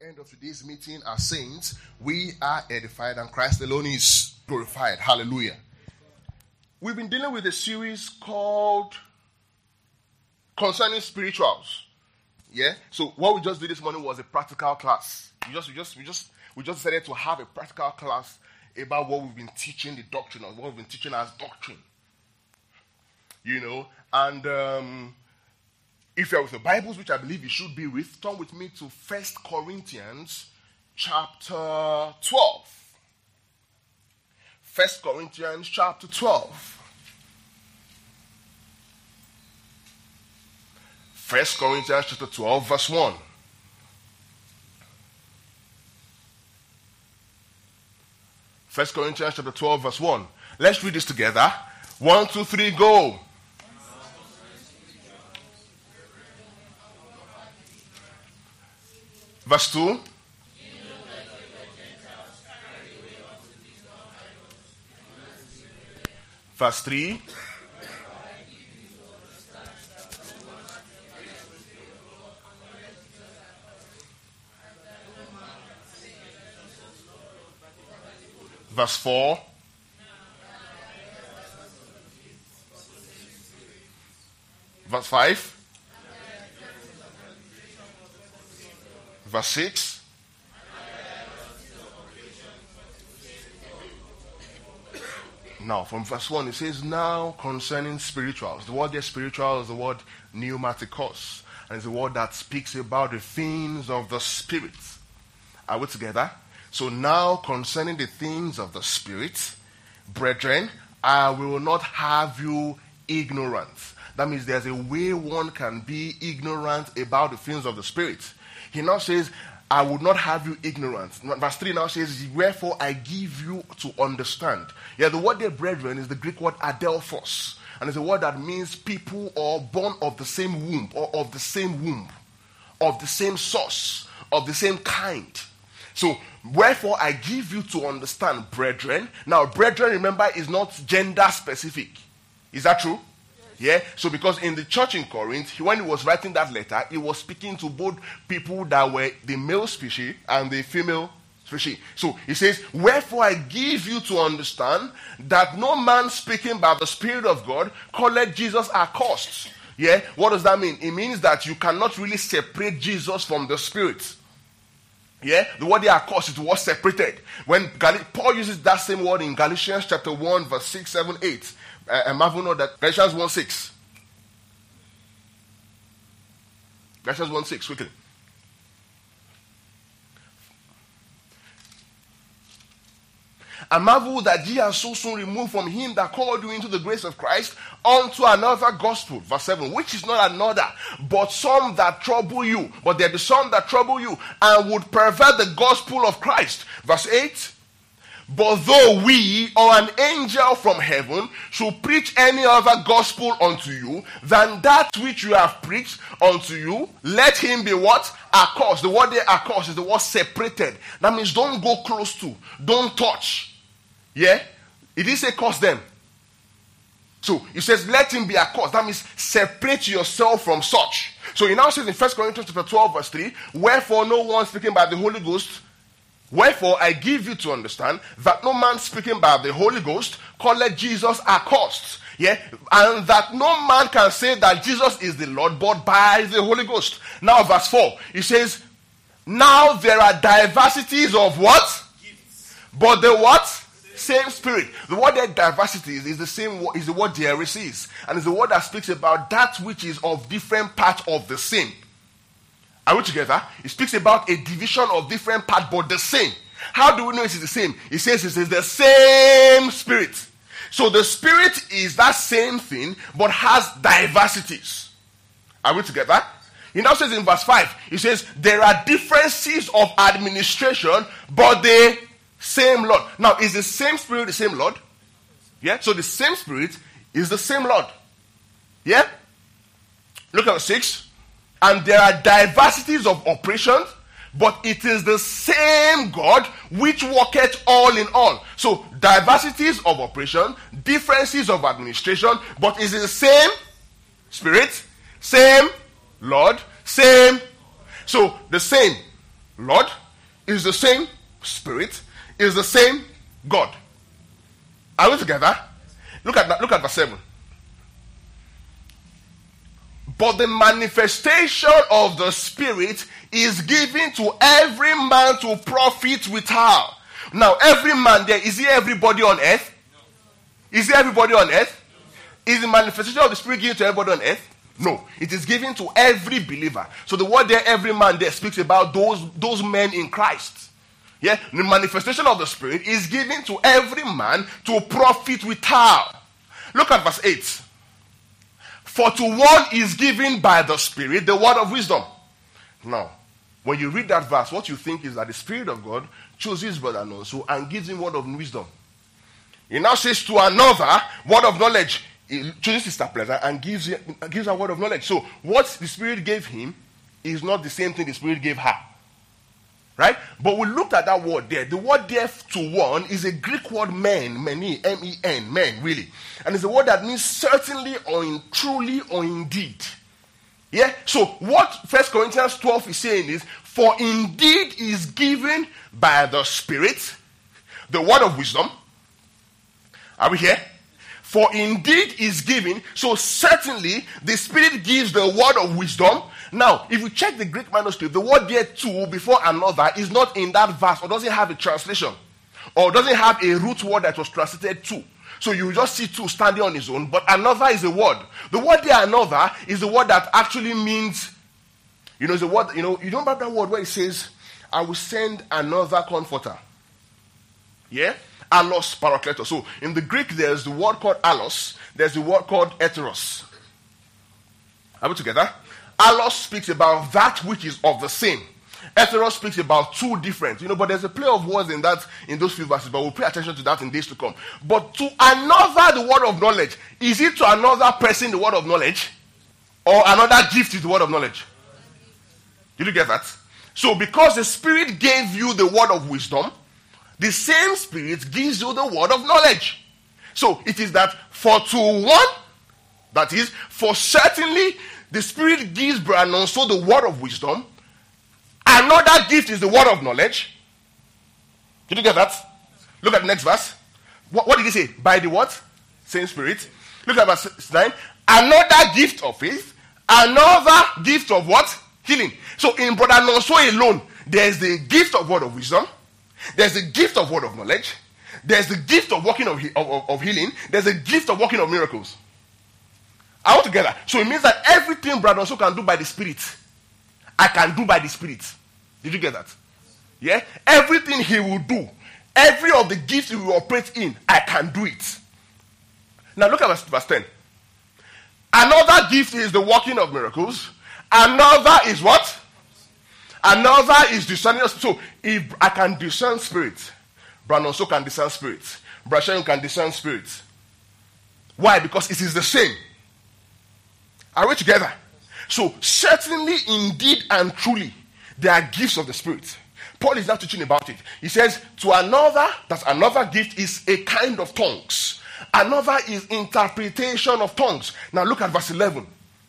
end of today's meeting as saints, we are edified and Christ alone is glorified. Hallelujah. We've been dealing with a series called Concerning Spirituals. Yeah? So what we just did this morning was a practical class. We just decided to have a practical class about what we've been teaching, the doctrine, or what we've been teaching as doctrine. You know, and if you're with the Bibles, which I believe you should be with, turn with me to 1 Corinthians chapter 12. 1 Corinthians chapter 12. 1 Corinthians chapter 12, verse 1. First Corinthians chapter 12, verse 1. Let's read this together. 1, 2, 3, go. Verse 2. Verse 3. Verse 4. Verse 5. Verse 6. Now, from verse 1, it says, now concerning spirituals. The word there, spiritual, is the word pneumatikos. And it's the word that speaks about the things of the Spirit. Are we together? So now concerning the things of the Spirit, brethren, I will not have you ignorant. That means there's a way one can be ignorant about the things of the Spirit. He now says, I would not have you ignorant. Verse 3 now says, wherefore I give you to understand. Yeah, the word there, brethren, is the Greek word adelphos. And it's a word that means people are born of the same womb, or of the same womb, of the same source, of the same kind. So, wherefore I give you to understand, brethren. Now, brethren, remember, is not gender specific. Is that true? Yeah, so because in the church in Corinth, when he was writing that letter, he was speaking to both people that were the male species and the female species. So he says, wherefore I give you to understand that no man speaking by the Spirit of God calleth Jesus accursed. Yeah, what does that mean? It means that you cannot really separate Jesus from the Spirit. Yeah, the word there accursed is the word separated. When Paul uses that same word in Galatians chapter 1, verse 6, 7, 8. Marvel know that Galatians 1:6. Galatians 1:6, quickly. And marvel that ye are so soon removed from him that called you into the grace of Christ unto another gospel. Verse 7, which is not another, but some that trouble you. But there be some that trouble you and would pervert the gospel of Christ. Verse 8. But though we or an angel from heaven should preach any other gospel unto you than that which you have preached unto you, let him be what? Accursed. The word there, accursed, is the word separated. That means don't go close to, don't touch. Yeah? It didn't say curse them. So it says let him be accursed. That means separate yourself from such. So he now says in 1 Corinthians chapter 12 verse 3, wherefore no one speaking by the Holy Ghost, wherefore I give you to understand that no man speaking by the Holy Ghost calleth Jesus accursed. Yeah, and that no man can say that Jesus is the Lord but by the Holy Ghost. Now verse 4, it says, now there are diversities of what? Gifts. But the what? Same Spirit. The word that diversity is the same, is the word there is. And it's the word that speaks about that which is of different parts of the same. Are we together? It speaks about a division of different parts, but the same. How do we know it is the same? It says the same Spirit. So the Spirit is that same thing, but has diversities. Are we together? He now says in verse 5, he says, there are differences of administration, but the same Lord. Now, is the same Spirit the same Lord? Yeah? So the same Spirit is the same Lord. Yeah? Look at 6. And there are diversities of operations, but it is the same God which worketh all in all. So, diversities of operation, differences of administration, but it is the same Spirit, same Lord, same. So, the same Lord, is the same Spirit, is the same God. Are we together? Look at verse 7. But the manifestation of the Spirit is given to every man to profit withal. Now, every man there, is he everybody on earth? No. Is he everybody on earth? No. Is the manifestation of the Spirit given to everybody on earth? No. It is given to every believer. So the word there, every man there, speaks about those men in Christ. Yeah? The manifestation of the Spirit is given to every man to profit withal. Look at verse 8. For to one is given by the Spirit the word of wisdom. Now, when you read that verse, what you think is that the Spirit of God chooses brother Nonso and gives him word of wisdom. He now says to another, word of knowledge. He chooses Sister Pleasure and gives her word of knowledge. So what the Spirit gave him is not the same thing the Spirit gave her. Right? But we looked at that word there. The word there to one is a Greek word men, many, M-E-N, men, really. And it's a word that means certainly or in truly or indeed. Yeah? So what 1 Corinthians 12 is saying is, for indeed is given by the Spirit the word of wisdom. Are we here? For indeed is given, so certainly the Spirit gives the word of wisdom. Now, if you check the Greek manuscript, the word there to before another is not in that verse, or doesn't have a translation, or doesn't have a root word that was translated to. So you just see two standing on its own, but another is a word. The word there, another, is the word that actually means, is the word, you don't remember that word where it says, I will send another comforter. Yeah? Allos parakletos. So in the Greek, there's the word called allos, there's the word called heteros. Are we together? Allos speaks about that which is of the same. Heteros speaks about two different. But there's a play of words in those few verses, but we'll pay attention to that in days to come. But to another, the word of knowledge. Is it to another person the word of knowledge? Or another gift is the word of knowledge? Did you get that? So because the Spirit gave you the word of wisdom, the same Spirit gives you the word of knowledge. So it is that for to one, that is, for certainly, the Spirit gives Brother Nonso the word of wisdom. Another gift is the word of knowledge. Did you get that? Look at the next verse. What did he say? By the what? Same Spirit. Look at verse 9. Another gift of faith. Another gift of what? Healing. So in Brother Nonso alone, there's the gift of word of wisdom. There's the gift of word of knowledge. There's the gift of working of healing. There's a gift of working of miracles. All together. So it means that everything Brother Nonso can do by the Spirit, I can do by the Spirit. Did you get that? Yeah? Everything he will do, every of the gifts he will operate in, I can do it. Now look at verse 10. Another gift is the working of miracles. Another is what? Another is discerning. So if I can discern spirit, Brother Nonso can discern spirit. Brother Sharon can discern spirit. Why? Because it is the same. Are we together? So certainly, indeed, and truly, there are gifts of the Spirit. Paul is now teaching about it. He says, to another, that another gift is a kind of tongues. Another is interpretation of tongues. Now look at verse 11.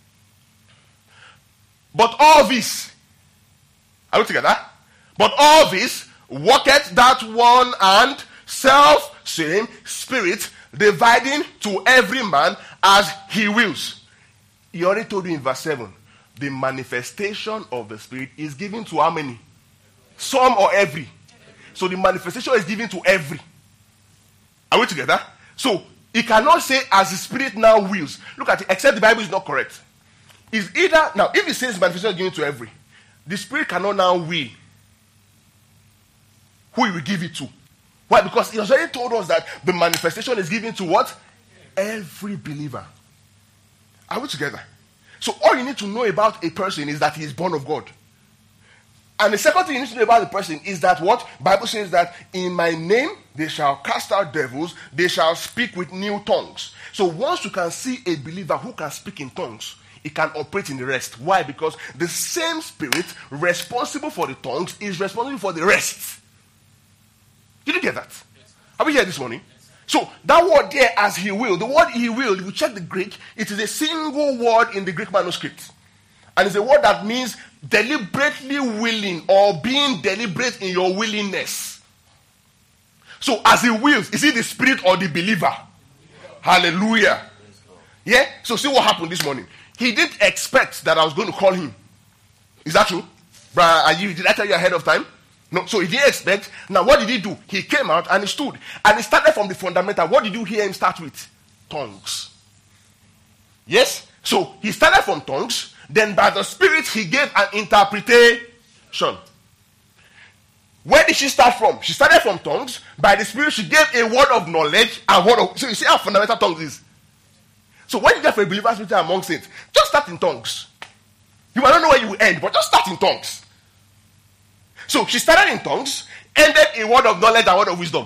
But all this, are we together? But all this worketh that one and self-same Spirit, dividing to every man as he wills. He already told you in verse 7, the manifestation of the Spirit is given to how many? Some or every? So the manifestation is given to every. Are we together? So he cannot say as the Spirit now wills. Look at it, except the Bible is not correct. It's either, now if it says manifestation is given to every, the Spirit cannot now will who he will give it to. Why? Because he has already told us that the manifestation is given to what? Every believer. Are we together? So all you need to know about a person is that he is born of God. And the second thing you need to know about the person is that what? Bible says that in my name they shall cast out devils, they shall speak with new tongues. So once you can see a believer who can speak in tongues, he can operate in the rest. Why? Because the same Spirit responsible for the tongues is responsible for the rest. Did you get that? Yes. Are we here this morning? So that word there, as he will, the word he will, if you check the Greek, it is a single word in the Greek manuscript. And it's a word that means deliberately willing or being deliberate in your willingness. So as he wills, is he the spirit or the believer? Hallelujah. Yeah? So see what happened this morning. He didn't expect that I was going to call him. Is that true? Did I tell you ahead of time? No. So he didn't expect. Now what did he do? He came out and he stood. And he started from the fundamental. What did you hear him start with? Tongues. Yes? So he started from tongues. Then by the Spirit he gave an interpretation. Where did she start from? She started from tongues. By the Spirit she gave a word of knowledge. So you see how fundamental tongues is. So when you get for a believer's meeting among saints, just start in tongues. You might not know where you will end, but just start in tongues. So she started in tongues, ended in word of knowledge and word of wisdom.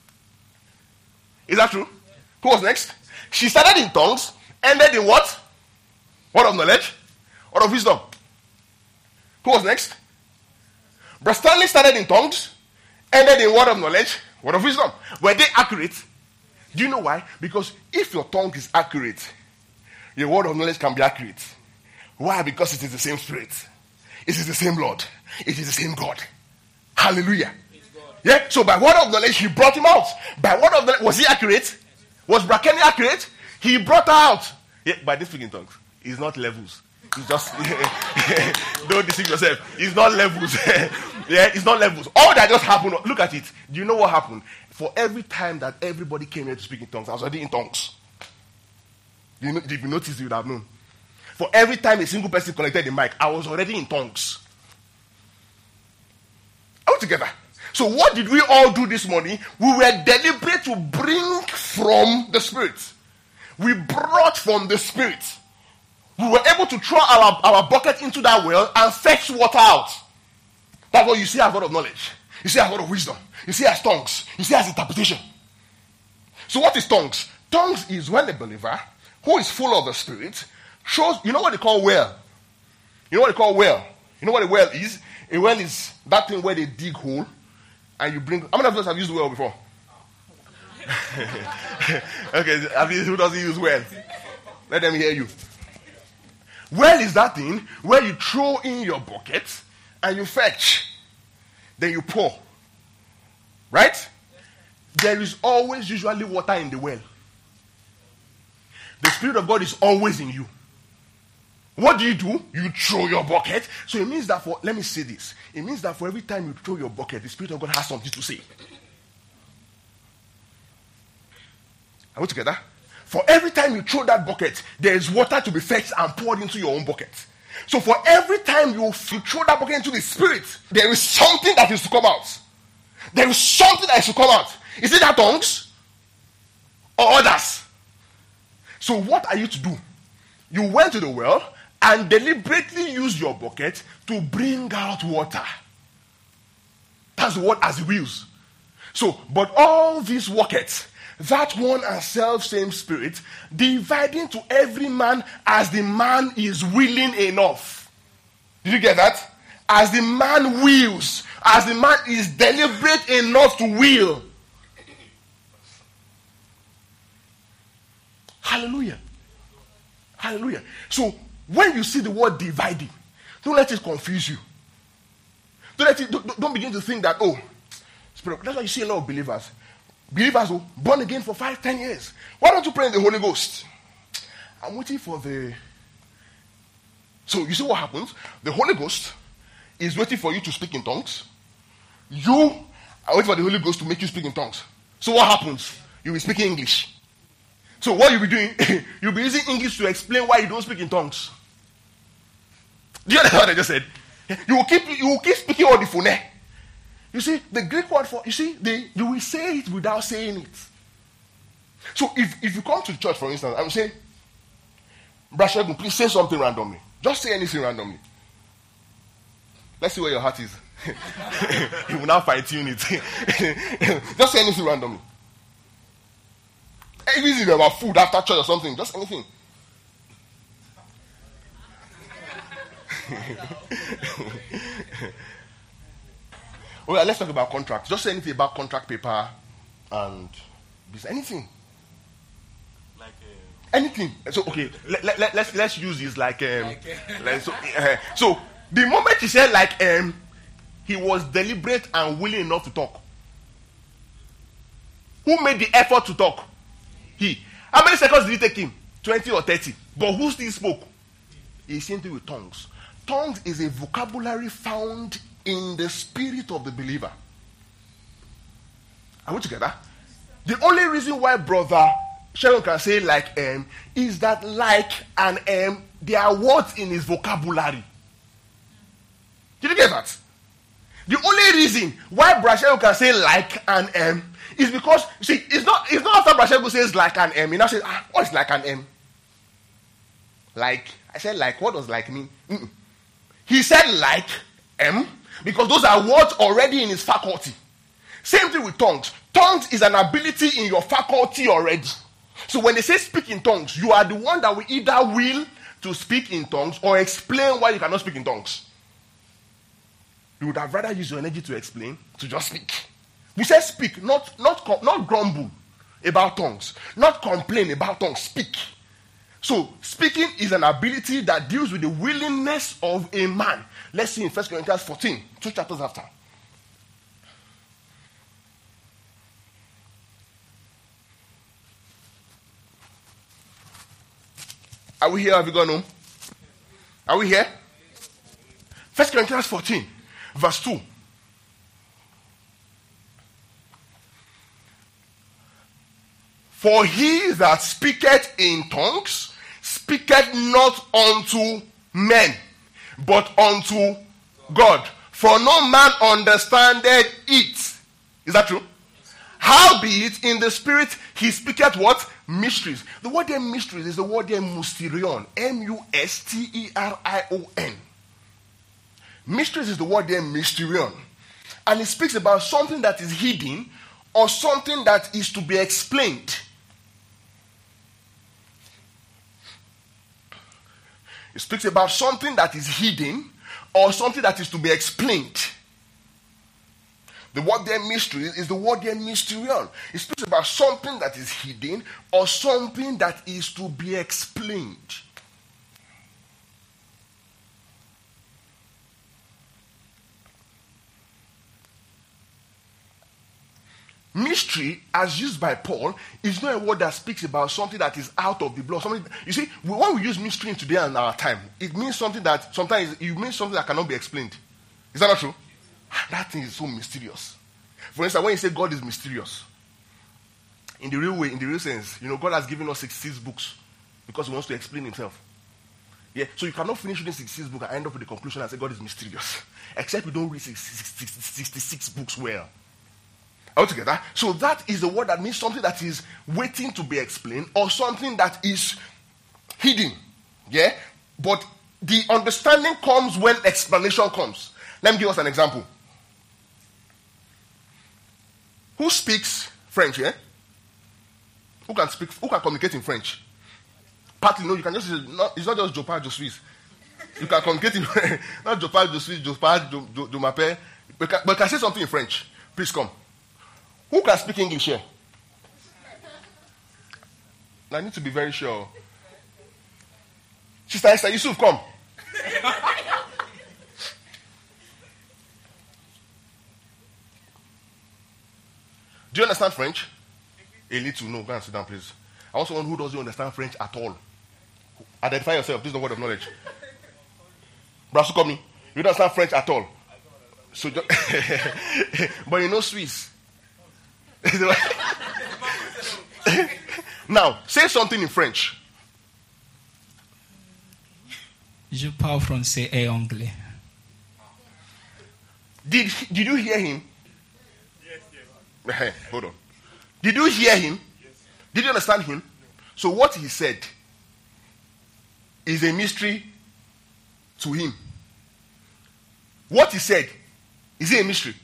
Is that true? Who was next? She started in tongues, ended in what? Word of knowledge, word of wisdom. Who was next? Brother Stanley started in tongues, ended in word of knowledge, word of wisdom. Were they accurate? Do you know why? Because if your tongue is accurate, your word of knowledge can be accurate. Why? Because it is the same Spirit. It is the same Lord. It is the same God. Hallelujah. Yeah? So by word of knowledge, he brought him out. By word of knowledge, was he accurate? Was Brakeni accurate? He brought her out. Yeah, by this speaking tongues. It's not levels. It's just, don't deceive yourself. It's not levels. Yeah, it's not levels. All that just happened, look at it. Do you know what happened? For every time that everybody came here to speak in tongues, I was already in tongues. If you notice, you would have known. For every time a single person connected the mic, I was already in tongues. All together. So what did we all do this morning? We were deliberate to bring from the Spirit. We brought from the Spirit. We were able to throw our bucket into that well and fetch water out. That's what you see as word of knowledge. You see as word of wisdom. You see as tongues. You see as interpretation. So what is tongues? Tongues is when the believer who is full of the Spirit shows, you know what they call well? You know what they call well? You know what a well is? A well is that thing where they dig hole and you bring. How many of us have used well before? Okay, who doesn't use well? Let them hear you. Well is that thing where you throw in your bucket and you fetch. Then you pour. Right? There is always usually water in the well. The Spirit of God is always in you. What do? You throw your bucket. So it means that let me say this. It means that for every time you throw your bucket, the Spirit of God has something to say. Are we together? For every time you throw that bucket, there is water to be fetched and poured into your own bucket. So for every time you throw that bucket into the Spirit, there is something that is to come out. There is something that is to come out. Is it that tongues? Or others? So what are you to do? You went to the well and deliberately used your bucket to bring out water. That's the word as he wills. So, but all these buckets, that one and self-same Spirit, dividing to every man as the man is willing enough. Did you get that? As the man wills, as the man is deliberate enough to will. Hallelujah. Hallelujah. So, when you see the word dividing, don't let it confuse you. Don't begin to think that, Spirit. That's why you see a lot of believers who born again for 5-10 years. Why don't you pray in the Holy Ghost? I'm waiting for the... So you see what happens? The Holy Ghost is waiting for you to speak in tongues. You are waiting for the Holy Ghost to make you speak in tongues. So what happens? You will speak in English. So what you'll be doing, you'll be using English to explain why you don't speak in tongues. Do you understand what I just said? You will keep speaking on the phone. You see, the Greek word for, you will say it without saying it. So if you come to the church, for instance, I will say, Brother Shegun, please say something randomly. Just say anything randomly. Let's see where your heart is. You will now fine-tune it. Just say anything randomly. Anything about food after church or something. Just anything. Well, let's talk about contracts. Just say anything about contract paper and business. Anything. Like Anything. So, okay, let's use this like, so, the moment he said like, he was deliberate and willing enough to talk. Who made the effort to talk? He. How many seconds did it take him? 20 or 30. But who still spoke? He seemed to with tongues. Tongues is a vocabulary found in the spirit of the believer. Are we together? The only reason why Brother Sharon can say like is that like and there are words in his vocabulary. Did you get that? The only reason why Brother Sharon can say like and is because, see, it's not after Brother Sharon says like and he now says, what is like and Like, I said like, what does like mean? He said like because those are words already in his faculty. Same thing with tongues. Tongues is an ability in your faculty already. So when they say speak in tongues, you are the one that will either will to speak in tongues or explain why you cannot speak in tongues. You would have rather used your energy to explain, to just speak. We say speak, not grumble about tongues, not complain about tongues, speak. So speaking is an ability that deals with the willingness of a man. Let's see in 1 Corinthians 14, 2 chapters after. Are we here? Have you gone home? Are we here? 1 Corinthians 14, verse 2. For he that speaketh in tongues speaketh not unto men, but unto God. For no man understandeth it. Is that true? Howbeit in the spirit he speaketh what? Mysteries. The word there mysteries is the word there mysterion. M-U-S-T-E-R-I-O-N. Mysteries is the word there mysterion. And it speaks about something that is hidden or something that is to be explained. It speaks about something that is hidden or something that is to be explained. The word there mystery is the word there mysterion. It speaks about something that is hidden or something that is to be explained. Mystery, as used by Paul, is not a word that speaks about something that is out of the blue. You see, when we use mystery in today and our time, it means something that sometimes it means something that cannot be explained. Is that not true? That thing is so mysterious. For instance, when you say God is mysterious, in the real way, in the real sense, God has given us 66 books because he wants to explain himself. Yeah, so you cannot finish reading 66 books and end up with the conclusion and say God is mysterious, except you don't read 66 books well. Altogether, so that is the word that means something that is waiting to be explained or something that is hidden. Yeah, but the understanding comes when explanation comes. Let me give us an example. Who speaks French? Yeah, who can communicate in French? Partly, no, you can just. It's not just Jopal, Josuis. You can communicate in not Jopal, Josuis, Jopal, Jomape. But can say something in French. Please come. Who can speak English here? I need to be very sure. Sister Esther Yusuf, come. Do you understand French? A little. No, go and sit down, please. I want someone who doesn't understand French at all. Identify yourself. This is the word of knowledge. Brasu Komi, you don't understand French at all. So, but you know Swiss. Now, say something in French. Je parle français et anglais. Did you hear him? Yes. Hold on. Did you hear him? Yes. Did you understand him? So what he said is a mystery to him. What he said, is it a mystery?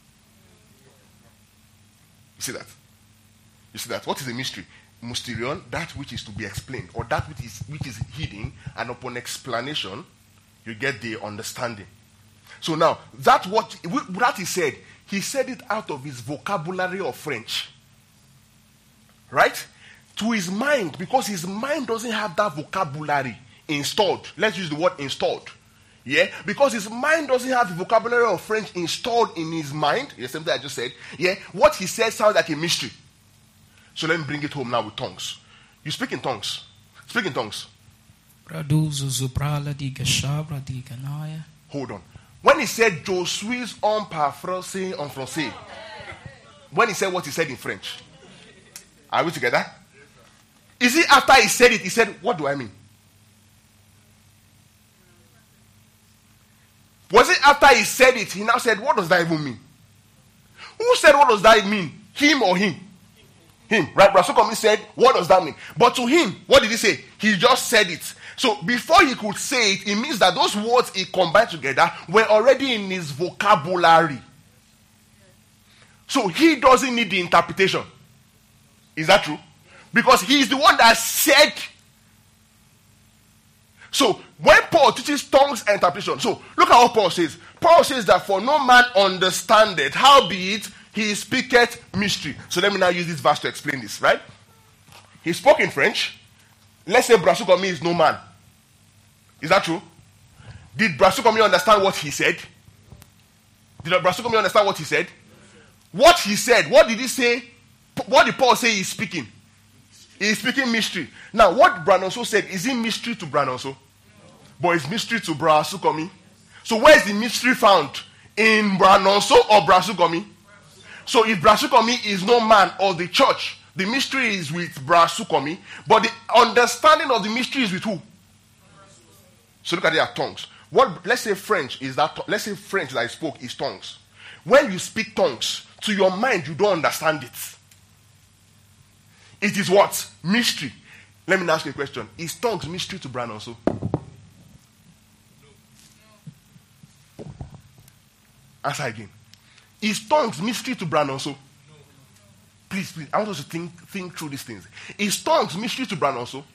You see that? You see that? What is a mystery? Mysterion, that which is to be explained, or that which is hidden, and upon explanation, you get the understanding. So now, that he said it out of his vocabulary of French. Right? to his mind, because his mind doesn't have that vocabulary installed. Let's use the word installed. Yeah, because his mind doesn't have the vocabulary of French installed in his mind. Yeah, same thing I just said. Yeah, what he said sounds like a mystery. So let me bring it home now with tongues. You speak in tongues. Speak in tongues. Hold on. When he said Je suis un parfrancais en français, when he said what he said in French, are we together? Is it after he said it, he said, what do I mean? Was it after he said it, he now said, what does that even mean? Who said, what does that mean? Him or him? Him. Right? Brasukomi said, what does that mean? But to him, what did he say? He just said it. So before he could say it, it means that those words he combined together were already in his vocabulary. So he doesn't need the interpretation. Is that true? Because he is the one that said. So when Paul teaches tongues and interpretation, so look at what Paul says. Paul says that for no man understandeth, howbeit he speaketh mystery. So let me now use this verse to explain this, right? He spoke in French. Let's say Brasukomi is no man. Is that true? Did Brasukomi understand what he said? Did Brasukomi understand what he said? What he said, what did he say? What did Paul say he's speaking? He's speaking mystery. Now, what Branonso said, is it mystery to Branonso? But it's mystery to Brasukomi. So where is the mystery found? In Branonso or Brasukomi? So if Brasukomi is no man or the church, the mystery is with Brasukomi, but the understanding of the mystery is with who? So look at their tongues. Let's say French is that. Let's say French that I spoke is tongues. When you speak tongues, to your mind you don't understand it. It is what? Mystery. Let me ask you a question. Is tongues mystery to Brian also? No. Answer again. Is tongues mystery to Brian also? No. Please, I want us to think through these things. Is tongues mystery to Brian also?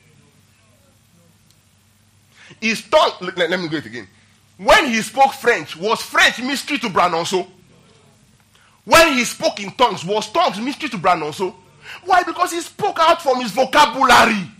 Is tongue? Let me go it again. When he spoke French, was French mystery to Brian also? When he spoke in tongues, was tongues mystery to Brian also? Why? Because he spoke out from his vocabulary.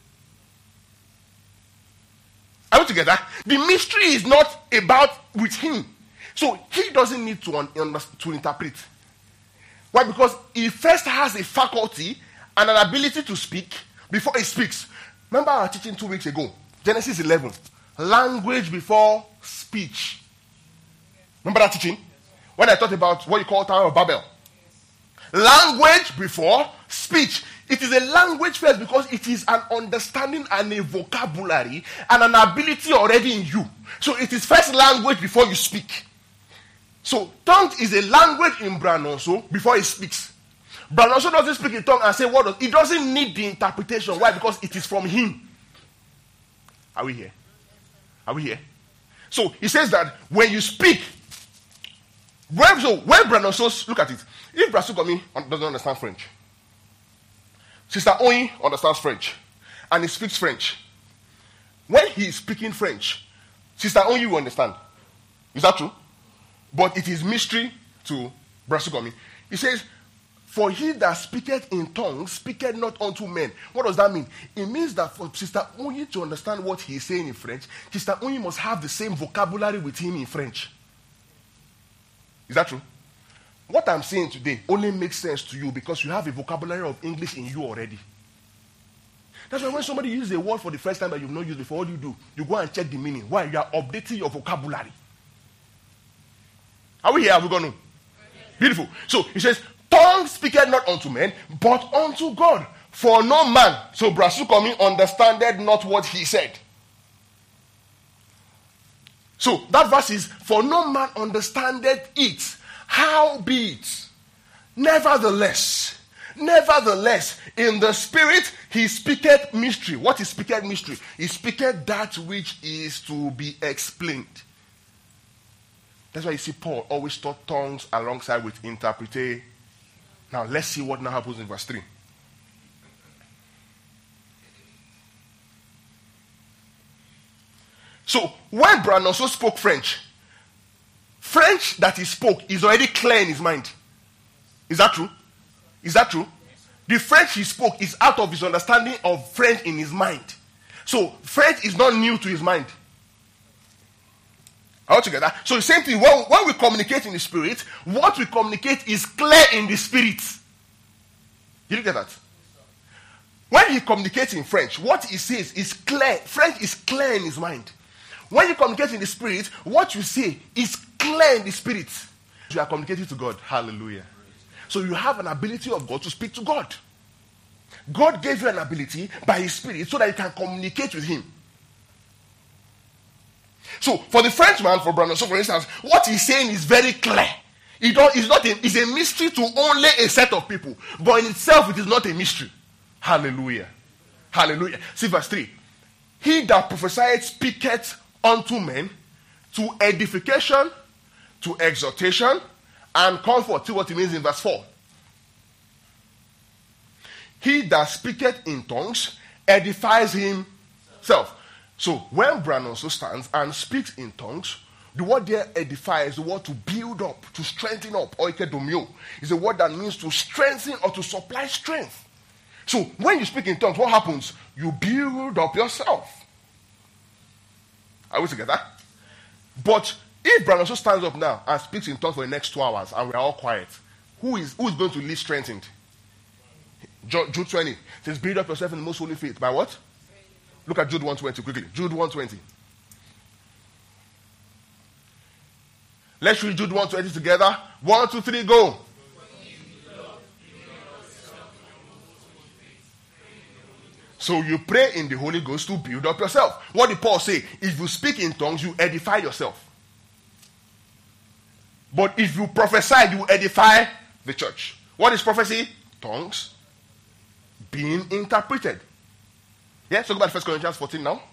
Are we together? The mystery is not about with him. So he doesn't need to interpret. Why? Because he first has a faculty and an ability to speak before he speaks. Remember our teaching 2 weeks ago? Genesis 11. Language before speech. Remember that teaching? When I talked about what you call Tower of Babel. Language before speech. It is a language first because it is an understanding and a vocabulary and an ability already in you. So it is first language before you speak. So tongue is a language in Branonso before he speaks. Branonso doesn't speak in tongue and say what does. He doesn't need the interpretation. Why? Because it is from him. Are we here? Are we here? So he says that when you speak, when Branonso, look at it. If Brasukomi doesn't understand French, Sister Oyin understands French, and he speaks French. When he is speaking French, Sister Oyin will understand. Is that true? But it is mystery to Brasukomi. He says, for he that speaketh in tongues speaketh not unto men. What does that mean? It means that for Sister Oyin to understand what he is saying in French, Sister Oyin must have the same vocabulary with him in French. Is that true? What I'm saying today only makes sense to you because you have a vocabulary of English in you already. That's why when somebody uses a word for the first time that you've not used before, what do? You go and check the meaning. Why? You are updating your vocabulary. Are we here? Are we going to? Beautiful. So he says, tongue speaketh not unto men, but unto God. For no man, so Brasukomi understandeth not what he said. So that verse is, for no man understandeth it. Howbeit, nevertheless, in the spirit he speaketh mystery. What is speaketh mystery? He speaketh that which is to be explained. That's why you see Paul always taught tongues alongside with interpretation. Now let's see what now happens in verse 3. So when Branonso spoke French that he spoke is already clear in his mind. Is that true? Is that true? The French he spoke is out of his understanding of French in his mind. So French is not new to his mind. Altogether. So the same thing, when we communicate in the spirit, what we communicate is clear in the spirit. You look at that. When he communicates in French, what he says is clear. French is clear in his mind. When you communicate in the spirit, what you say is clear in the spirit. You are communicating to God. Hallelujah. So you have an ability of God to speak to God. God gave you an ability by his spirit so that you can communicate with him. So for the Frenchman, for Brandon, so for instance, what he's saying is very clear. It's a mystery to only a set of people. But in itself, it is not a mystery. Hallelujah. Hallelujah. See verse 3. He that prophesieth speaketh unto men to edification, to exhortation, and comfort. See what it means in verse 4. He that speaketh in tongues edifies himself. So when Brandon also stands and speaks in tongues, the word there edify is the word to build up, to strengthen up. Oikedomio is a word that means to strengthen or to supply strength. So when you speak in tongues, what happens? You build up yourself. Are we together? But if Brandon also stands up now and speaks in tongues for the next 2 hours and we're all quiet, who is going to lead strengthened? Jude 20 says, build up yourself in the most holy faith. By what? Look at Jude 1:20 quickly. Jude 1:20. Let's read Jude 1:20 together. 1, 2, 3, go. So you pray in the Holy Ghost to build up yourself. What did Paul say? If you speak in tongues, you edify yourself. But if you prophesy, you edify the church. What is prophecy? Tongues being interpreted. Yeah, so go back to 1 Corinthians 14 now.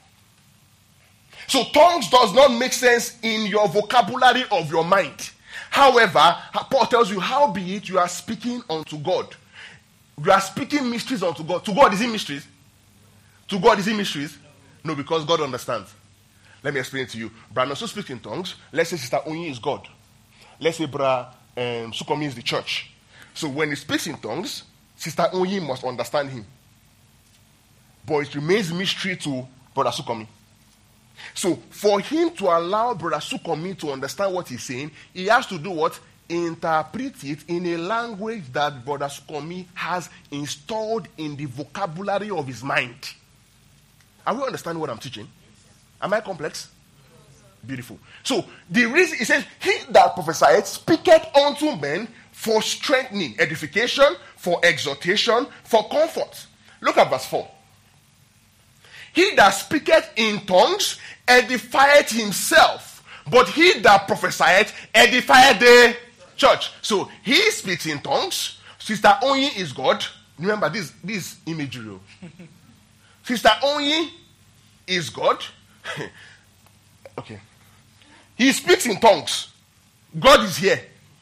So tongues does not make sense in your vocabulary of your mind. However, Paul tells you, how be it you are speaking unto God. You are speaking mysteries unto God. To God, is it mysteries? To God, is it mysteries? No, because God understands. Let me explain it to you. Brandon also speaks in tongues. Let's say Sister Onyi is God. Let's say Bra Sukomi is the church. So when he speaks in tongues, Sister Onyi must understand him. But it remains mystery to Brother Sukomi. So for him to allow Brother Sukomi to understand what he's saying, he has to do what? Interpret it in a language that Brother Sukomi has installed in the vocabulary of his mind. Are we understanding what I'm teaching? Am I complex? Beautiful. So the reason, it says, he that prophesieth speaketh unto men for strengthening, edification, for exhortation, for comfort. Look at verse 4. He that speaketh in tongues edifieth himself, but he that prophesieth edifieth the church. So he speaks in tongues. Sister Onyi is God. Remember this imagery. Sister Onyi is God. Okay. He speaks in tongues. God is here.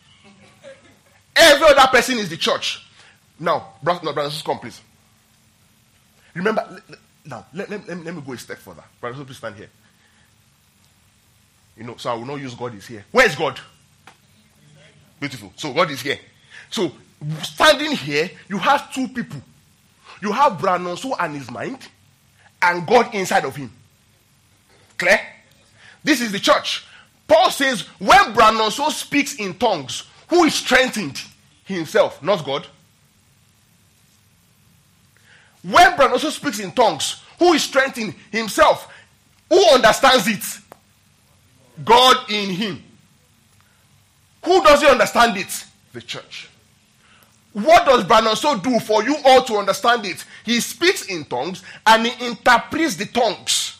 Every other person is the church. Now, brothers, come please. Remember, now, let me go a step further. Brothers, please stand here. So I will not use God is here. Where is God? Beautiful. So God is here. So standing here, you have two people. You have Branonso and his mind, and God inside of him. Clear? This is the church. Paul says, when Branonso speaks in tongues, who is strengthened? Himself, not God. When Branonso speaks in tongues, who is strengthened? Himself. Who understands it? God in him. Who doesn't understand it? The church. What does Branonso do for you all to understand it? He speaks in tongues and he interprets the tongues.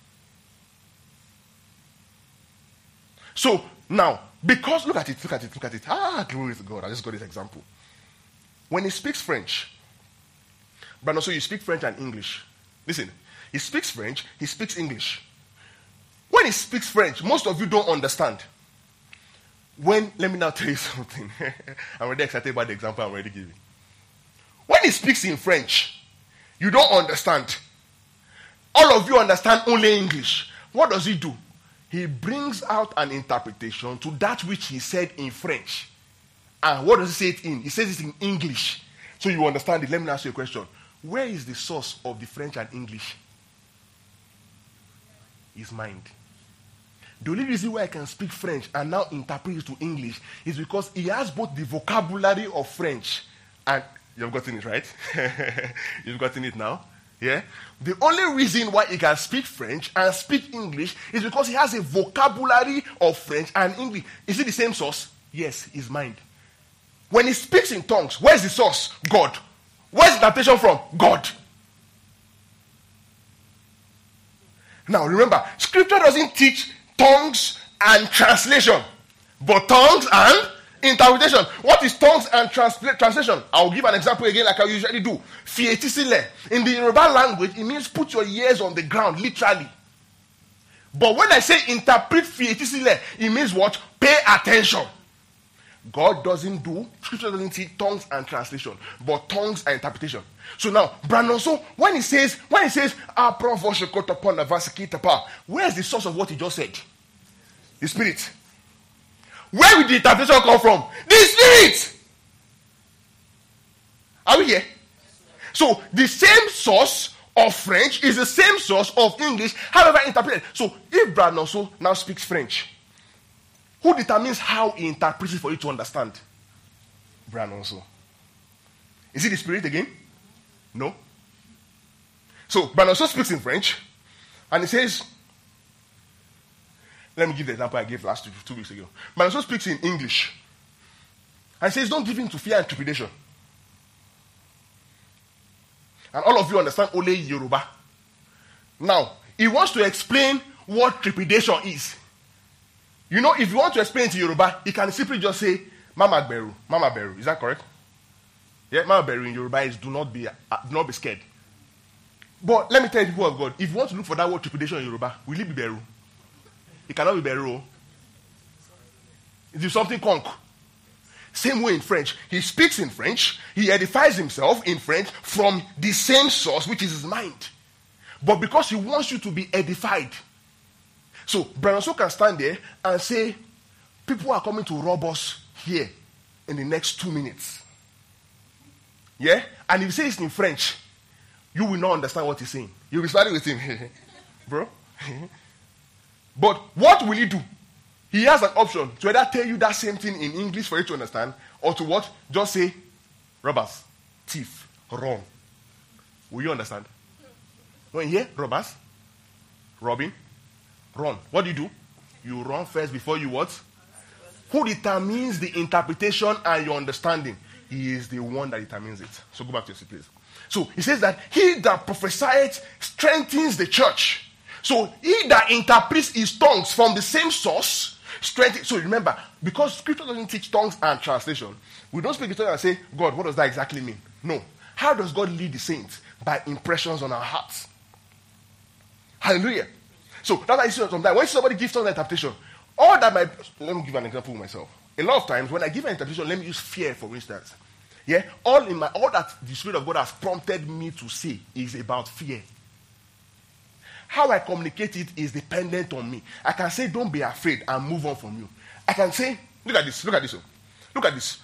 So now, because look at it. Glory to God. I just got this example. When he speaks French, Branonso, you speak French and English. Listen, he speaks French, he speaks English. When he speaks French, most of you don't understand. Let me now tell you something. I'm already excited about the example I'm already giving. When he speaks in French, you don't understand. All of you understand only English. What does he do? He brings out an interpretation to that which he said in French. And what does he say it in? He says it in English. So you understand it. Let me ask you a question. Where is the source of the French and English? His mind. The only reason why I can speak French and now interpret it to English is because he has both the vocabulary of French and... You've gotten it, right? You've gotten it now? Yeah? The only reason why he can speak French and speak English is because he has a vocabulary of French and English. Is it the same source? Yes, his mind. When he speaks in tongues, where's the source? God. Where's the adaptation from? God. Now remember, scripture doesn't teach tongues and translation, but tongues and interpretation. What is tongues and translation? I'll give an example again like I usually do. Fietisile. In the Yoruba language, it means put your ears on the ground, literally. But when I say interpret fietisile, it means what? Pay attention. God doesn't do, scripture doesn't teach tongues and translation, but tongues and interpretation. So now, Brandon, so when he says, where's the source of what he just said? The Spirit. Where will the interpretation come from? The Spirit. Are we here? So the same source of French is the same source of English, however interpreted. So if Brandon so now speaks French, who determines how he interprets it for you to understand? Brandon also. Is it the Spirit again? No. So Brandon so speaks in French, and he says, let me give the example I gave last 2 weeks ago. Brandon so speaks in English, and says, don't give in to fear and trepidation. And all of you understand only Yoruba. Now, he wants to explain what trepidation is. You know, if you want to explain it to Yoruba, you can simply just say, Mama Beru. Mama Beru. Is that correct? Yeah, Mama Beru in Yoruba is do not be scared. But let me tell you, people of God, if you want to look for that word trepidation in Yoruba, will it be Beru? It cannot be Beru. It is something conk. Same way in French. He speaks in French. He edifies himself in French from the same source, which is his mind. But because he wants you to be edified. So, Brandon So can stand there and say, people are coming to rob us here in the next 2 minutes. Yeah? And if he says it in French, you will not understand what he's saying. You'll be starting with him. Bro. But what will he do? He has an option to either tell you that same thing in English for you to understand, or to what? Just say, robbers, thief, run. Will you understand? When you hear robbers, robbing, run. What do? You run first before you what? Who determines the interpretation and your understanding? He is the one that determines it. So go back to your seat, please. So he says that he that prophesieth strengthens the church. So he that interprets his tongues from the same source strengthens. So remember, because scripture doesn't teach tongues and translation, we don't speak in tongues and say, God, what does that exactly mean? No. How does God lead the saints? By impressions on our hearts. Hallelujah. So that's why you see sometimes when somebody gives us an interpretation, all that might, let me give an example of myself. A lot of times when I give an interpretation, let me use fear for instance. Yeah, all that the Spirit of God has prompted me to say is about fear. How I communicate it is dependent on me. I can say, don't be afraid and move on from you. I can say, look at this. Look at this. Look at this.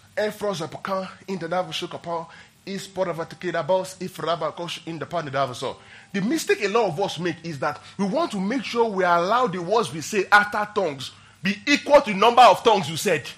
The mistake a lot of us make is that we want to make sure we allow the words we say after tongues be equal to the number of tongues you said.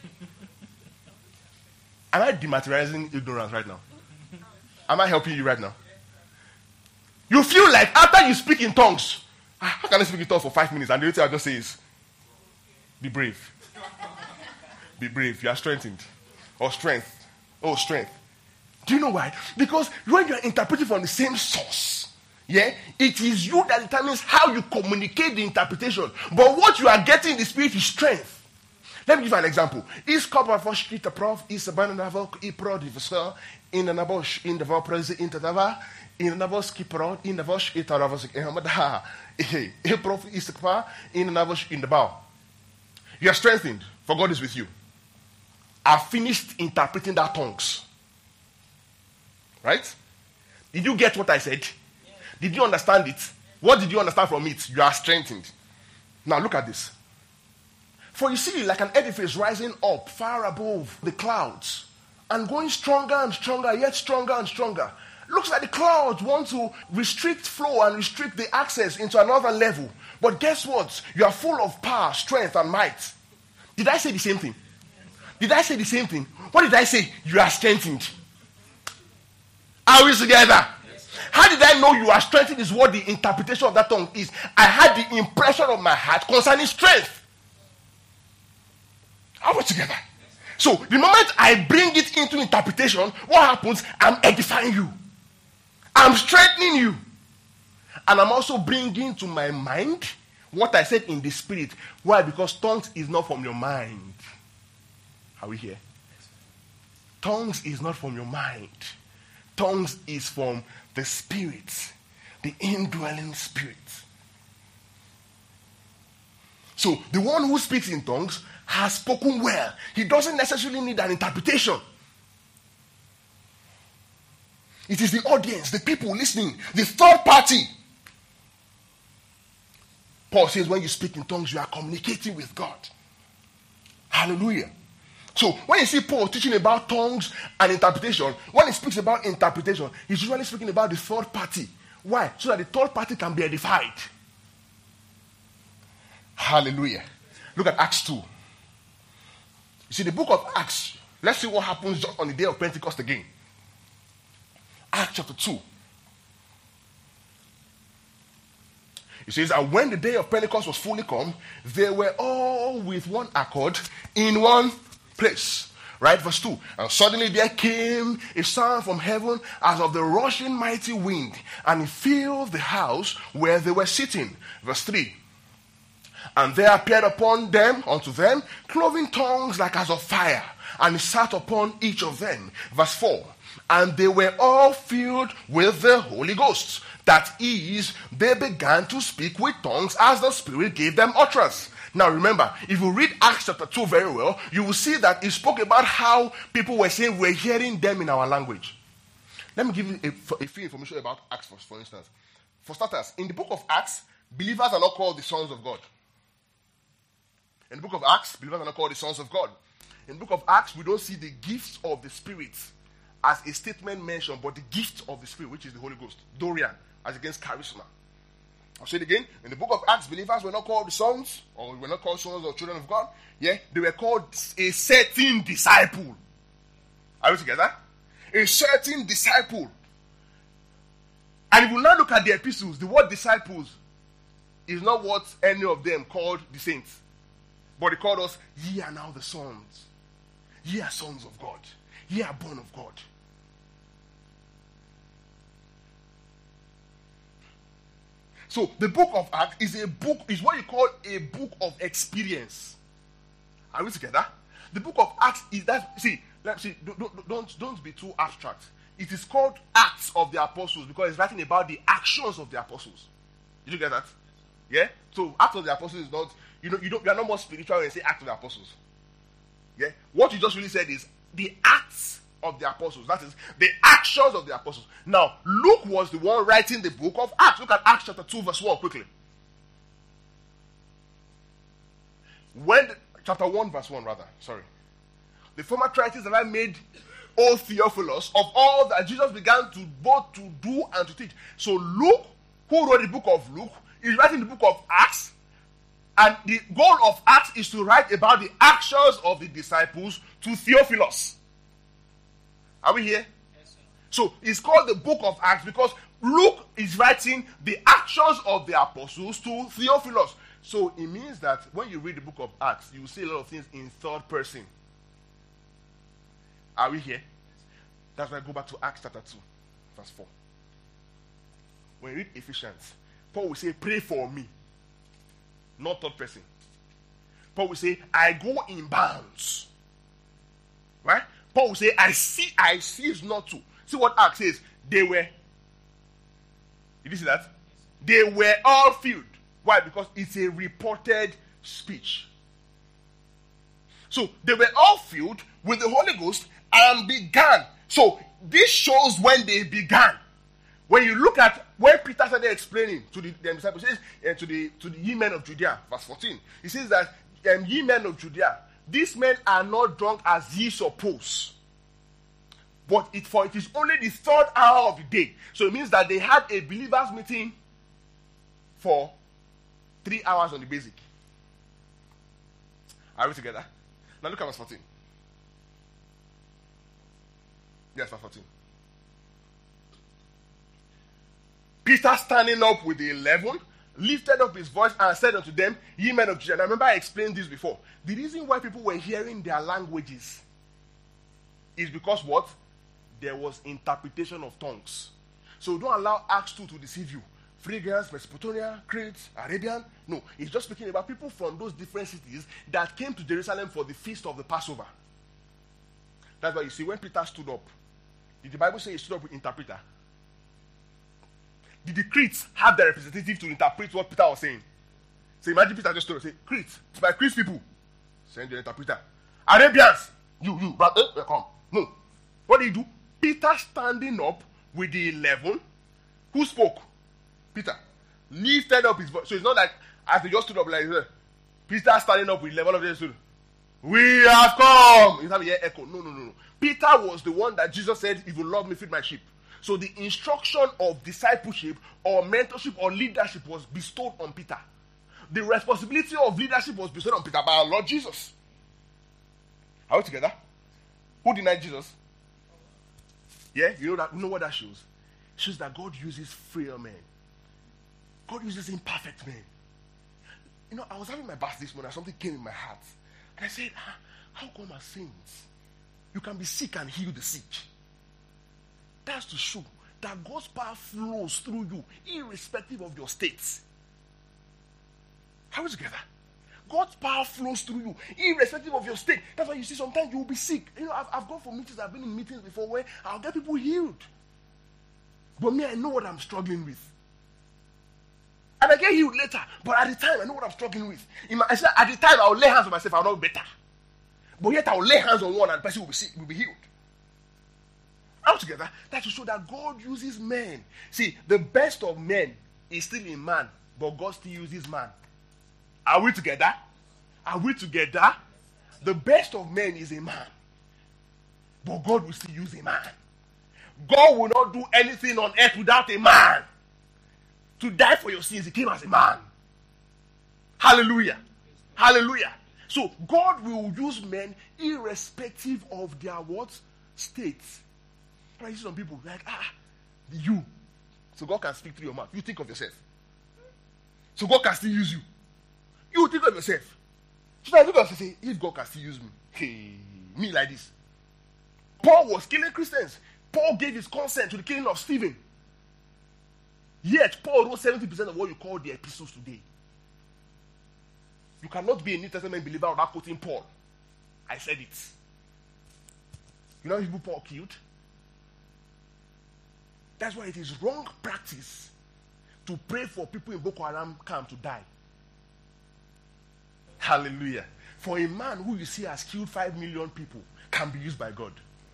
Am I dematerializing ignorance right now? Am I helping you right now? You feel like after you speak in tongues, how can I speak in tongues for 5 minutes and the only thing I just say is, be brave. Be brave. You are strengthened. Or strength. Oh, strength. Do you know why? Because when you are interpreting from the same source, yeah, it is you that determines how you communicate the interpretation. But what you are getting in the Spirit is strength. Let me give you an example. Is Kopafashkita Prof, is a bananavok, I prodivisor, in an abosh, in the Valprezi Intadava, in the Navos Kiprod, in the Vosh, Itaravos, Ehamadah, a prof is the in the Navosh, in the bow. You are strengthened, for God is with you. I finished interpreting that tongues. Right? Did you get what I said? Did you understand it? What did you understand from it? You are strengthened. Now look at this. For you see, like an edifice rising up far above the clouds, and going stronger and stronger, yet stronger and stronger. Looks like the clouds want to restrict flow and restrict the access into another level. But guess what? You are full of power, strength, and might. Did I say the same thing? Did I say the same thing? What did I say? You are strengthened. Are we together? Yes. How did I know you are strengthened is what the interpretation of that tongue is. I had the impression of my heart concerning strength. Are we together? Yes. So the moment I bring it into interpretation, what happens? I'm edifying you. I'm strengthening you. And I'm also bringing to my mind what I said in the spirit. Why? Because tongues is not from your mind. Are we here? Tongues is not from your mind. Tongues is from the spirit. The indwelling spirit. So the one who speaks in tongues has spoken well. He doesn't necessarily need an interpretation. It is the audience, the people listening, the third party. Paul says when you speak in tongues, you are communicating with God. Hallelujah. So when you see Paul teaching about tongues and interpretation, when he speaks about interpretation, he's usually speaking about the third party. Why? So that the third party can be edified. Hallelujah. Look at Acts 2. You see the book of Acts. Let's see what happens just on the day of Pentecost again. Acts chapter 2. It says, and when the day of Pentecost was fully come, they were all with one accord in one place. Right? Verse 2. And suddenly there came a sound from heaven as of the rushing mighty wind, and it filled the house where they were sitting. Verse 3. And there appeared unto them, cloven tongues like as of fire, and it sat upon each of them. Verse 4. And they were all filled with the Holy Ghost. That is, they began to speak with tongues as the Spirit gave them utterance. Now remember, if you read Acts chapter 2 very well, you will see that it spoke about how people were saying we're hearing them in our language. Let me give you a few information about Acts, for instance. For starters, in the book of Acts, believers are not called the sons of God. In the book of Acts, believers are not called the sons of God. In the book of Acts, we don't see the gifts of the Spirit as a statement mentioned, but the gift of the Spirit, which is the Holy Ghost, Dorian, as against charisma. I'll say it again. In the book of Acts, believers were not called the sons, or were not called sons or children of God. Yeah, they were called a certain disciple. Are we together? A certain disciple. And if you now look at the epistles, the word disciples is not what any of them called the saints. But they called us, ye are now the sons. Ye are sons of God. Ye are born of God. So the book of Acts is what you call a book of experience. Are we together? The book of Acts is that. Don't be too abstract. It is called Acts of the Apostles because it's writing about the actions of the apostles. Did you get that? Yeah. So Acts of the Apostles is not. You are not more spiritual when you say Acts of the Apostles. Yeah. What you just really said is the acts of the apostles. That is the actions of the apostles. Now, Luke was the one writing the book of Acts. Look at Acts chapter 2 verse 1 quickly. Chapter 1 verse 1 rather. Sorry. The former writings that I made, O Theophilus, of all that Jesus began to both to do and to teach. So Luke, who wrote the book of Luke, is writing the book of Acts. And the goal of Acts is to write about the actions of the disciples to Theophilus. Are we here? Yes, sir. So it's called the book of Acts because Luke is writing the actions of the apostles to Theophilus. So it means that when you read the book of Acts, you will see a lot of things in third person. Are we here? That's why I go back to Acts chapter 2, verse 4. When you read Ephesians, Paul will say, pray for me. Not third person. Paul will say, I go in bounds. Right? Paul will say, I cease not to. See what Acts says. They were. Did you see that? They were all filled. Why? Because it's a reported speech. So they were all filled with the Holy Ghost and began. So this shows when they began. When you look at when Peter started explaining to the disciples, he says, to the ye men of Judea, verse 14, he says that ye men of Judea, these men are not drunk as ye suppose. But it is only the third hour of the day. So it means that they had a believers meeting for 3 hours on the basic. Are we together? Now look at verse 14. Yes, verse 14. Peter, standing up with the 11, lifted up his voice and said unto them, Ye men of Judea. Now remember I explained this before. The reason why people were hearing their languages is because what? There was interpretation of tongues. So don't allow Acts 2 to deceive you. Phrygians, Mesopotamia, Crete, Arabian. No, it's just speaking about people from those different cities that came to Jerusalem for the feast of the Passover. That's why you see when Peter stood up, did the Bible say he stood up with interpreter? Did the Cretes have their representative to interpret what Peter was saying? So imagine Peter just stood up and say, Crete, it's by Crete people. Send your interpreter. Arabians, you, brother, come. No. What did he do? Peter standing up with the 11. Who spoke? Peter. Lifted up his voice. So it's not like as they just stood up like this. Peter standing up with 11 of them stood. We have come. You have a hear echo. No. Peter was the one that Jesus said, if you love me, feed my sheep. So the instruction of discipleship or mentorship or leadership was bestowed on Peter. The responsibility of leadership was bestowed on Peter by our Lord Jesus. Are we together? Who denied Jesus? Yeah, you know what that shows? It shows that God uses frail men. God uses imperfect men. You know, I was having my bath this morning and something came in my heart. And I said, how come as saints, you can be sick and heal the sick? That's to show that God's power flows through you, irrespective of your states. How is it together? God's power flows through you, irrespective of your state. That's why you see sometimes you will be sick. You know, I've gone for meetings, I've been in meetings before where I'll get people healed. But me, I know what I'm struggling with. And I get healed later. But at the time, I know what I'm struggling with. At the time, I'll lay hands on myself, I'll not be better. But yet, I'll lay hands on one and the person will be sick, will be healed. Altogether, that to show that God uses men. See, the best of men is still in man, but God still uses man. Are we together? Are we together? The best of men is a man, but God will still use a man. God will not do anything on earth without a man. To die for your sins, he came as a man. Hallelujah. Hallelujah. So God will use men irrespective of their what? States. I see some people like, you. So God can speak through your mouth. You think of yourself. So God can still use you. You think of yourself. So I look at and say, if God can still use me, hey, me like this. Paul was killing Christians. Paul gave his consent to the killing of Stephen. Yet, Paul wrote 70% of what you call the epistles today. You cannot be a New Testament believer without quoting Paul. I said it. You know how people Paul killed? That's why it is wrong practice to pray for people in Boko Haram camp to die. Hallelujah. For a man who you see has killed 5 million people can be used by God.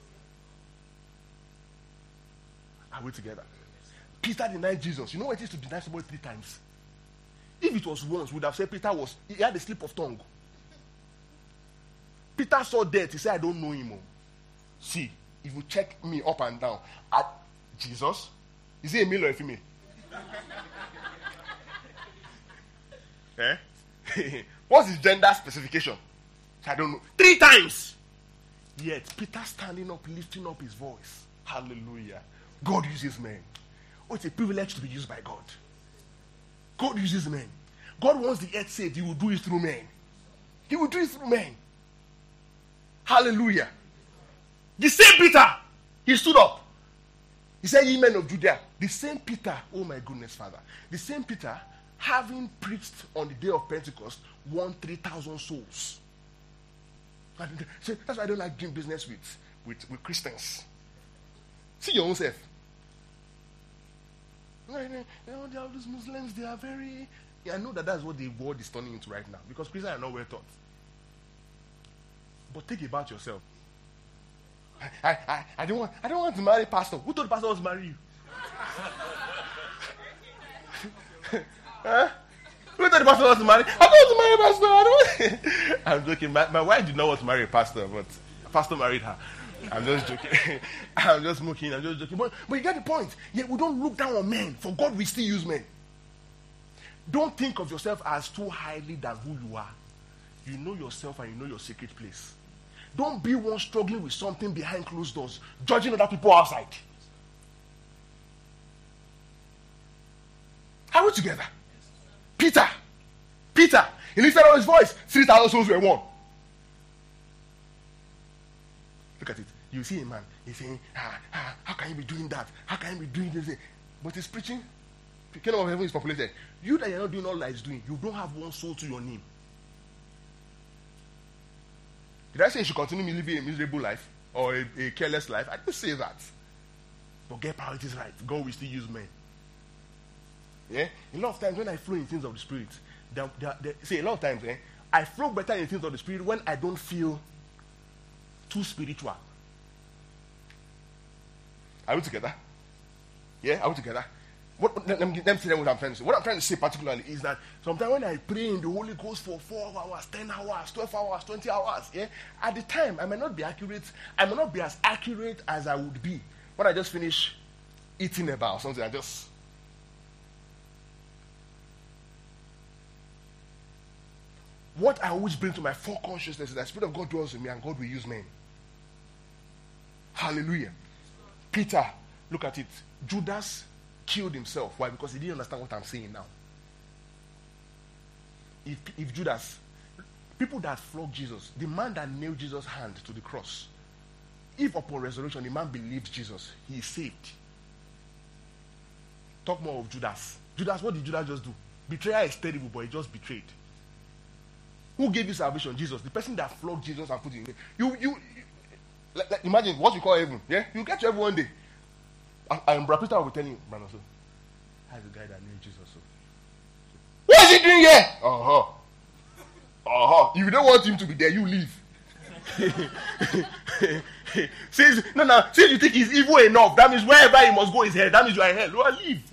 Are we together? Peter denied Jesus. You know what it is to deny somebody 3 times? If it was once, we would have said he had a slip of tongue. Peter saw death. He said, I don't know him. See, if you check me up and down, Jesus, is he a male or a female? What's his gender specification? I don't know. 3 times. Yet, Peter standing up, lifting up his voice. Hallelujah. God uses men. Oh, it's a privilege to be used by God. God uses men. God wants the earth saved. He will do it through men. He will do it through men. Hallelujah. The same Peter, he stood up. He said, ye men of Judea. The same Peter, oh my goodness, Father. The same Peter, having preached on the day of Pentecost, won 3,000 souls. So that's why I don't like doing business with Christians. See your own self. These Muslims, they are very... I know that's what the world is turning into right now. Because Christians are not well taught. But think about yourself. I don't want to marry pastor. Who told the pastor to marry you? Huh? Who told the pastor to marry? I don't want to marry a pastor. I'm joking. My wife did not want to marry a pastor, but a pastor married her. I'm just joking. I'm just smoking. I'm just joking. But you get the point. Yeah, we don't look down on men. For God, we still use men. Don't think of yourself as too highly than who you are. You know yourself and you know your secret place. Don't be one struggling with something behind closed doors, judging other people outside. Are we together? Peter, he lifted up his voice. 3,000 souls were won. Look at it. You see a man, he's saying, how can you be doing that? How can you be doing this? But he's preaching. The kingdom of heaven is populated. You that you're not doing all that he's doing, you don't have one soul to your name. Did I say you should continue living a miserable life or a careless life? I didn't say that. But get priorities right. God will still use men. Yeah? A lot of times when I flow in things of the Spirit, a lot of times, I flow better in things of the Spirit when I don't feel too spiritual. Are we together? Yeah? Are we together? Let me tell you what I'm trying to say. What I'm trying to say particularly is that sometimes when I pray in the Holy Ghost for 4 hours, 10 hours, 12 hours, 20 hours, yeah, at the time I may not be accurate. I may not be as accurate as I would be when I just finish eating about something. What I always bring to my full consciousness is that the Spirit of God dwells in me and God will use men. Hallelujah. Peter, look at it. Judas killed himself. Why? Because he didn't understand what I'm saying now. If Judas, people that flogged Jesus, the man that nailed Jesus' hand to the cross, if upon resurrection the man believed Jesus, he is saved. Talk more of Judas. Judas, what did Judas just do? Betrayal is terrible, but he just betrayed. Who gave you salvation? Jesus. The person that flogged Jesus and put it in there. You imagine what we call heaven. Yeah? You get to heaven one day. And Brother Peter will be telling you, Brother, so, how's the guy that named Jesus? So, what is he doing here? If you don't want him to be there, you leave. Since you think he's evil enough, that means wherever he must go is hell. That means you are in hell. Well, leave.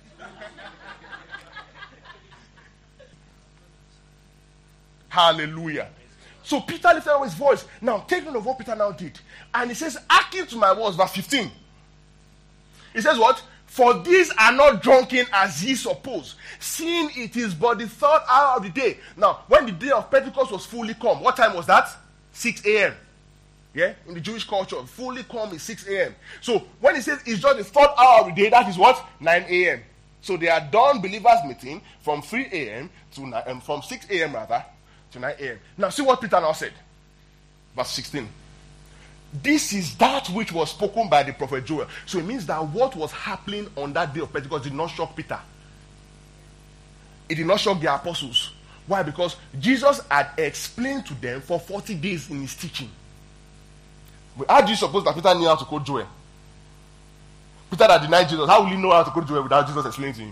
Hallelujah. So Peter lifted up his voice. Now, take note of what Peter now did. And he says, hearken to my words, verse 15. He says what? For these are not drunken as ye suppose, seeing it is but the third hour of the day. Now, when the day of Pentecost was fully come, what time was that? 6 a.m. Yeah? In the Jewish culture, fully come is 6 a.m. So, when he says it's just the third hour of the day, that is what? 9 a.m. So, they are done believers meeting from 3 a.m. to from 6 a.m. rather to 9 a.m. Now, see what Peter now said. Verse 16. This is that which was spoken by the prophet Joel. So it means that what was happening on that day of Pentecost did not shock Peter. It did not shock the apostles. Why? Because Jesus had explained to them for 40 days in his teaching. How do you suppose that Peter knew how to quote Joel? Peter that denied Jesus, how will he know how to quote Joel without Jesus explaining to him?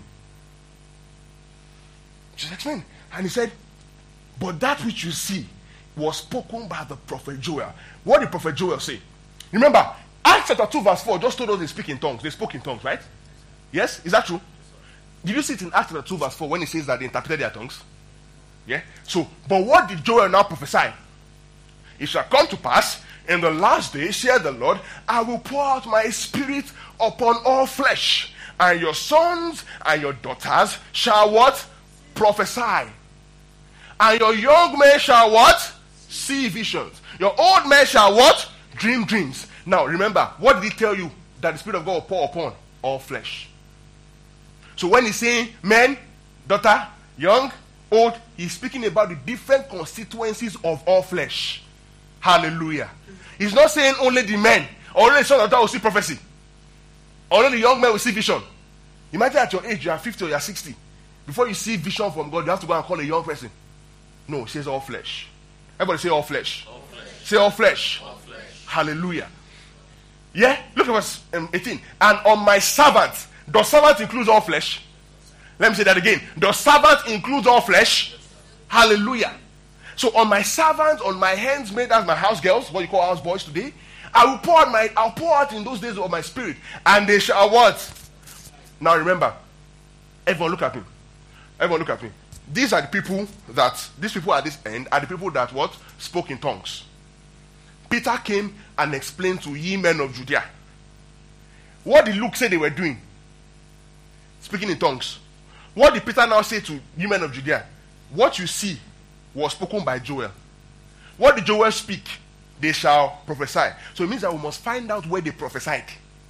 Jesus explained. And he said, but that which you see was spoken by the prophet Joel. What did prophet Joel say? Remember, Acts chapter 2 verse 4 just told us they speak in tongues. They spoke in tongues, right? Yes? Is that true? Did you see it in Acts chapter 2 verse 4 when it says that they interpreted their tongues? Yeah? So, but what did Joel now prophesy? It shall come to pass in the last days, saith the Lord, I will pour out my spirit upon all flesh, and your sons and your daughters shall what? Prophesy. And your young men shall what? See visions. Your old men shall what? Dream dreams. Now remember, what did he tell you? That the Spirit of God will pour upon all flesh. So when he's saying men, daughter, young, old, he's speaking about the different constituencies of all flesh. Hallelujah. He's not saying only the men, or only the son or daughter will see prophecy. Or only the young men will see vision. Imagine at your age, you are 50 or you are 60. Before you see vision from God, you have to go and call a young person. No, it says all flesh. Everybody say all flesh. All flesh. Say all flesh. All flesh. Hallelujah. Yeah? Look at verse 18. And on my servant. Does servant include all flesh? Let me say that again. Does servant include all flesh? Hallelujah. So on my servants, on my handsmaid, that's my house girls, what you call house boys today, I'll pour out in those days of my spirit, and they shall what? Now remember, everyone look at me. Everyone look at me. These people at this end are the people that what? Spoke in tongues. Peter came and explained to ye men of Judea. What did Luke say they were doing? Speaking in tongues. What did Peter now say to ye men of Judea? What you see was spoken by Joel. What did Joel speak? They shall prophesy. So it means that we must find out where they prophesied.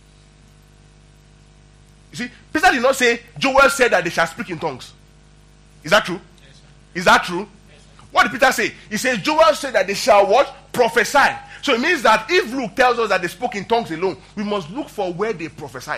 You see, Peter did not say Joel said that they shall speak in tongues. Is that true? Yes, sir. Is that true? Yes, sir. What did Peter say? He says Joel said that they shall what? Prophesy. So it means that if Luke tells us that they spoke in tongues alone, we must look for where they prophesied.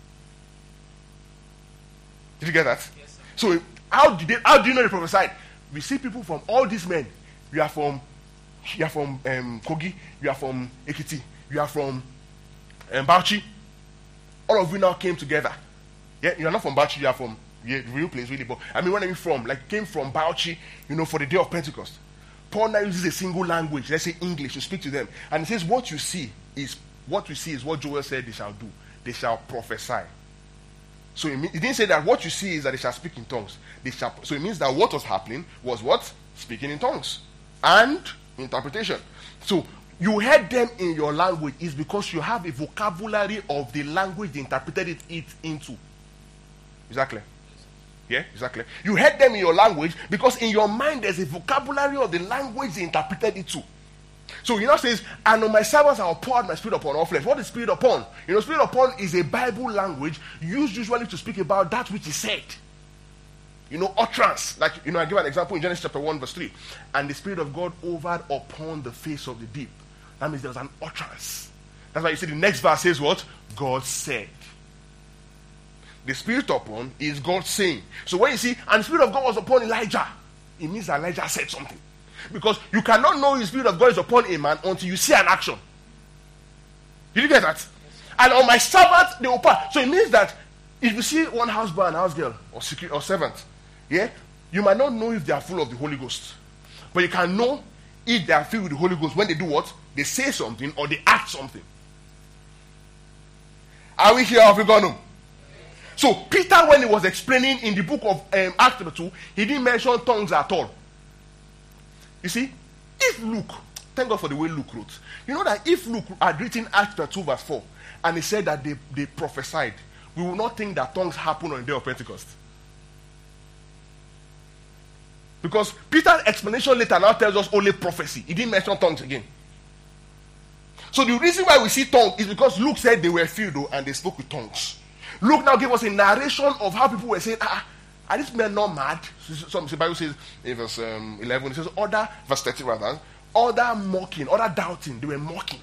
Did you get that? Yes, sir. So how do you know they prophesied? We see people from all these men. You are from Kogi, you are from Ekiti, you are from Bauchi. All of you now came together. Yeah, you are not from Bauchi, you are from the real place, really. But I mean, where are you from? Like, came from Bauchi, for the day of Pentecost. Paul now uses a single language, let's say English, to speak to them. And he says, what we see is what Joel said they shall do. They shall prophesy. So he didn't say that what you see is that they shall speak in tongues. So it means that what was happening was what? Speaking in tongues. And interpretation. So you heard them in your language is because you have a vocabulary of the language they interpreted it into. Is that clear? Yeah, exactly. You heard them in your language because in your mind there's a vocabulary of the language they interpreted it to. So he now says, and on my servants I will pour out my spirit upon all flesh. What is spirit upon? Spirit upon is a Bible language used usually to speak about that which is said. Utterance. Like, I give an example in Genesis chapter 1 verse 3. And the Spirit of God hovered upon the face of the deep. That means there was an utterance. That's why you see the next verse says what? God said. The Spirit upon is God saying. So when you see, and the Spirit of God was upon Elijah, it means that Elijah said something. Because you cannot know the Spirit of God is upon a man until you see an action. Did you get that? Yes. And on my servant, they will pass. So it means that if you see one house boy and house girl, or servant, yeah, you might not know if they are full of the Holy Ghost. But you can know if they are filled with the Holy Ghost when they do what? They say something or they act something. Are we here or have we gone home? So Peter, when he was explaining in the book of Acts chapter 2, he didn't mention tongues at all. You see, if Luke, thank God for the way Luke wrote. You know that if Luke had written Acts chapter 2 verse 4, and he said that they prophesied, we will not think that tongues happened on the day of Pentecost. Because Peter's explanation later now tells us only prophecy. He didn't mention tongues again. So the reason why we see tongues is because Luke said they were filled and they spoke with tongues. Luke now gave us a narration of how people were saying, are these men not mad? Some the Bible says in verse 11, it says, verse 30 rather, other mocking, other doubting, they were mocking.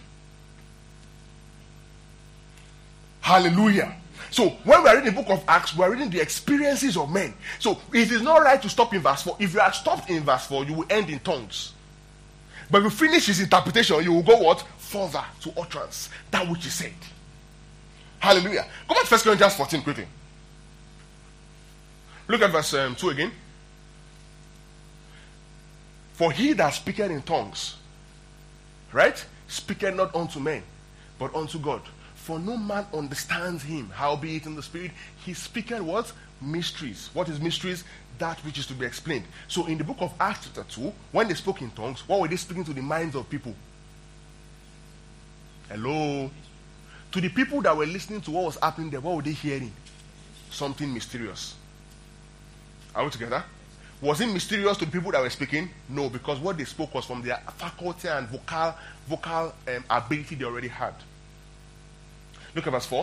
Hallelujah. So when we are reading the book of Acts, we are reading the experiences of men. So it is not right to stop in verse 4. If you had stopped in verse 4, you will end in tongues. But if you finish his interpretation, you will go what? Further to utterance, that which he said. Hallelujah. Go back to 1 Corinthians 14 quickly. Look at verse 2 again. For he that speaketh in tongues, right, speaketh not unto men, but unto God. For no man understands him. Howbeit in the spirit, he speaketh what? Mysteries. What is mysteries? That which is to be explained. So in the book of Acts chapter 2, when they spoke in tongues, what were they speaking to the minds of people? Hello? To the people that were listening to what was happening there, what were they hearing? Something mysterious. Are we together? Was it mysterious to the people that were speaking? No, because what they spoke was from their faculty and vocal ability they already had. Look at verse 4.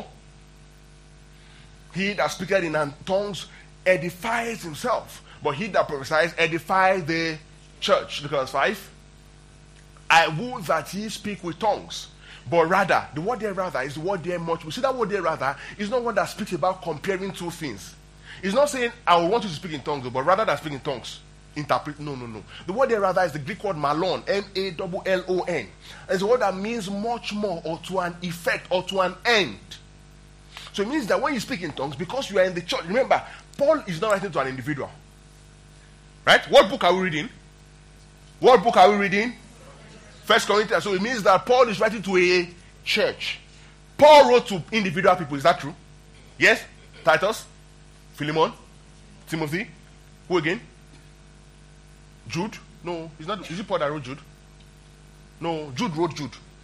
He that speaketh in tongues edifies himself, but he that prophesies edifies the church. Look at verse 5. I would that ye speak with tongues, but rather, the word there rather is the word there much. We see that word there rather is not one that speaks about comparing two things. It's not saying I want you to speak in tongues, but rather than speak in tongues, interpret. No. The word there rather is the Greek word malon, M-A-L-L-O-N. It's a word that means much more, or to an effect, or to an end. So it means that when you speak in tongues, because you are in the church, remember, Paul is not writing to an individual. Right? What book are we reading? What book are we reading? 1 Corinthians. So it means that Paul is writing to a church. Paul wrote to individual people. Is that true? Yes? Titus? Philemon? Timothy? Who again? Jude? No, it's not. Is it Paul that wrote Jude? No, Jude wrote Jude.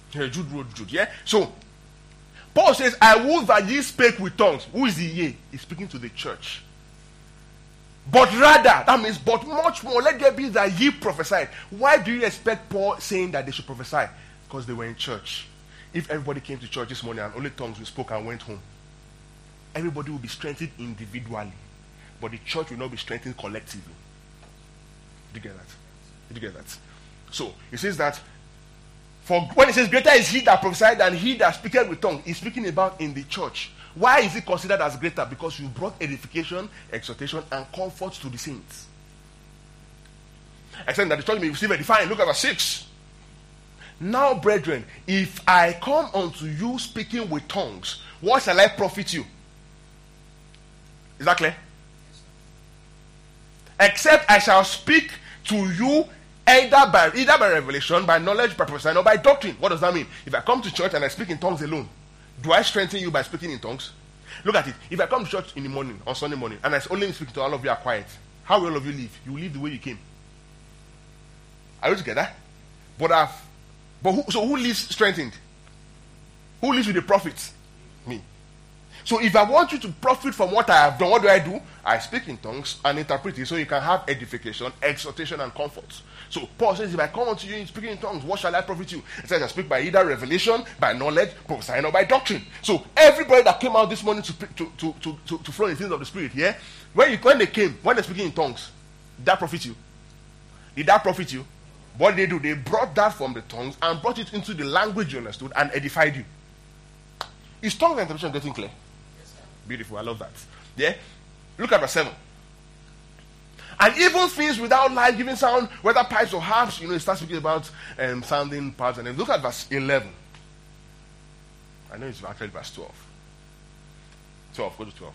Yeah, Jude. Yeah. So Paul says, I would that ye spake with tongues. Who is the ye? He's speaking to the church. But rather, that means, but much more, let there be that ye prophesied. Why do you expect Paul saying that they should prophesy? Because they were in church. If everybody came to church this morning and only tongues we spoke and went home, everybody will be strengthened individually, but the church will not be strengthened collectively. Did you get that? Did you get that? So, it says that, for when it says, greater is he that prophesied than he that speaketh with tongues, he's speaking about in the church. Why is it considered as greater? Because you brought edification, exhortation, and comfort to the saints. Except that the church may receive edifying. Look at verse 6. Now, brethren, if I come unto you speaking with tongues, what shall I profit you? Is that clear? Except I shall speak to you either by revelation, by knowledge, by prophesying, or by doctrine. What does that mean? If I come to church and I speak in tongues alone, do I strengthen you by speaking in tongues? Look at it. If I come to church in the morning, on Sunday morning, and I only speak to all of you are quiet, how will all of you live? You will live the way you came. Are you together? So who lives strengthened? Who lives with the prophets? Me. So if I want you to profit from what I have done, what do? I speak in tongues and interpret it so you can have edification, exhortation, and comfort. So Paul says, if I come unto you speaking in tongues, what shall I profit you? It says I speak by either revelation, by knowledge, prophesying, or by doctrine. So everybody that came out this morning to flow in the things of the Spirit, yeah? When they're speaking in tongues, did that profit you? Did that profit you? What did they do? They brought that from the tongues and brought it into the language you understood and edified you. Is tongues and interpretation getting clear? Yes, sir. Beautiful, I love that. Yeah? Look at verse 7. And even things without life-giving sound, whether pipes or harps, it starts speaking about sounding parts. And then look at verse 11. I know it's actually verse 12. 12, go to 12.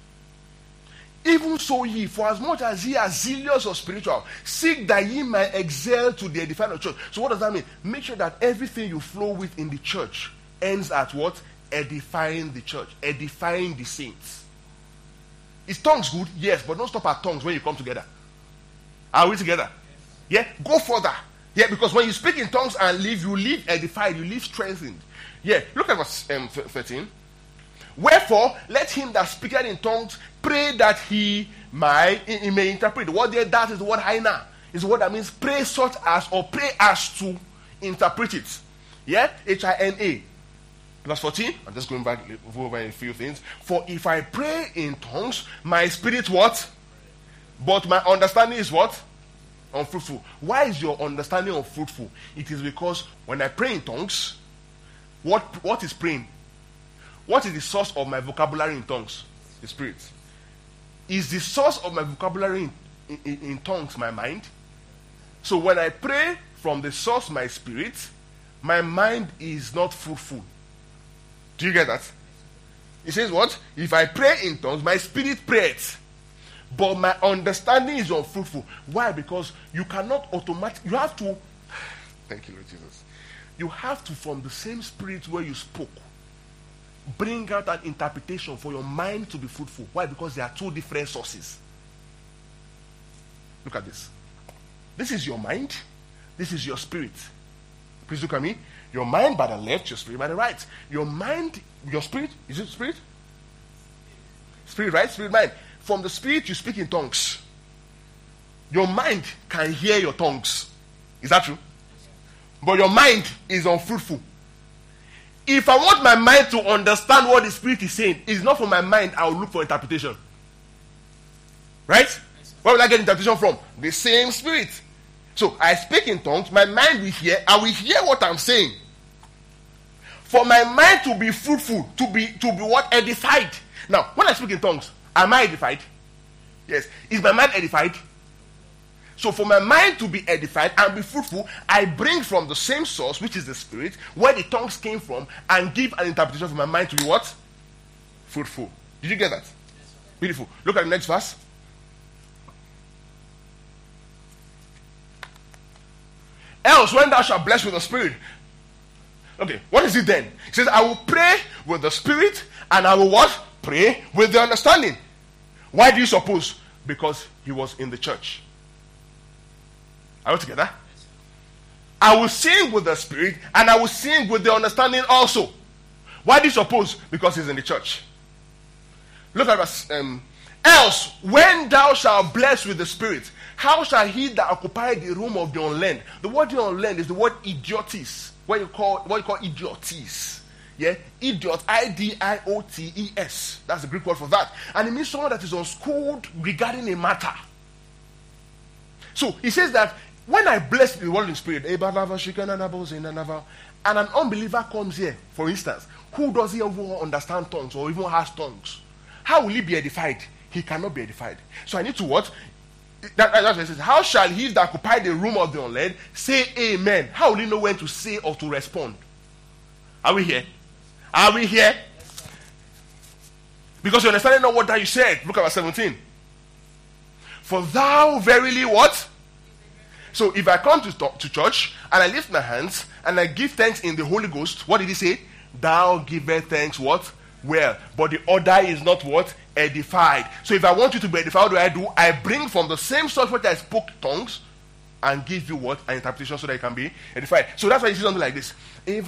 Even so ye, for as much as ye are zealous or spiritual, seek that ye might excel to the edifying of the church. So what does that mean? Make sure that everything you flow with in the church ends at what? Edifying the church, edifying the saints. Is tongues good? Yes, but don't stop at tongues when you come together. Are we together? Yeah, go further. Yeah, because when you speak in tongues and live, you live edified, you live strengthened. Yeah, look at verse 13. Wherefore, let him that speaketh in tongues pray that he may interpret. The word there, that is the word haina. Is the word that means pray such as, or pray as to interpret it. Yeah, H-I-N-A. Verse 14, I'm just going back over a few things. For if I pray in tongues, my spirit what? But my understanding is what? Unfruitful. Why is your understanding unfruitful? It is because when I pray in tongues, what is praying? What is the source of my vocabulary in tongues? The Spirit. Is the source of my vocabulary in tongues my mind? So when I pray from the source my spirit, my mind is not fruitful. Do you get that? It says what? If I pray in tongues, my spirit prays, but my understanding is unfruitful. Why? Because you cannot automatically, you have to, thank you Lord Jesus, you have to, from the same spirit where you spoke, bring out an interpretation for your mind to be fruitful. Why? Because there are two different sources. Look at this. This is your mind. This is your spirit. Please look at me. Your mind by the left, your spirit by the right. Your mind, your spirit, is it spirit? Spirit, right? Spirit, mind. From the spirit, you speak in tongues. Your mind can hear your tongues. Is that true? But your mind is unfruitful. If I want my mind to understand what the Spirit is saying, it's not from my mind, I will look for interpretation. Right? Where will I get interpretation from? The same Spirit. So I speak in tongues, my mind will hear, I will hear what I'm saying. For my mind to be fruitful, to be what? Edified. Now, when I speak in tongues, am I edified? Yes. Is my mind edified? So for my mind to be edified and be fruitful, I bring from the same source, which is the Spirit, where the tongues came from, and give an interpretation for my mind to be what? Fruitful. Did you get that? Beautiful. Look at the next verse. Else, when thou shalt bless with the Spirit. Okay, what is it then? It says, I will pray with the Spirit, and I will what? Pray with the understanding. Why do you suppose? Because he was in the church. Are we together? I will sing with the Spirit, and I will sing with the understanding also. Why do you suppose? Because he's in the church. Look at verse. Else, when thou shalt bless with the Spirit, how shall he that occupy the room of the unlearned? The word the unlearned is the word idiotes. What you call idiotes. Yeah, idiot, idiotes. That's the Greek word for that, and it means someone that is unschooled regarding a matter. So he says that when I bless the word in spirit, and an unbeliever comes here, for instance, who doesn't even understand tongues or even has tongues, how will he be edified? He cannot be edified. So I need to what? That's what it says. How shall he that occupy the room of the unlearned say amen? How will he know when to say or to respond? Are we here? Are we here? Because you understand not what that you said. Look at verse 17. For thou verily what? So if I come to church and I lift my hands and I give thanks in the Holy Ghost, what did he say? Thou givest thanks what? Well. But the order is not what? Edified. So if I want you to be edified, what do? I bring from the same source what I spoke tongues and give you what? An interpretation so that you can be edified. So that's why you see something like this.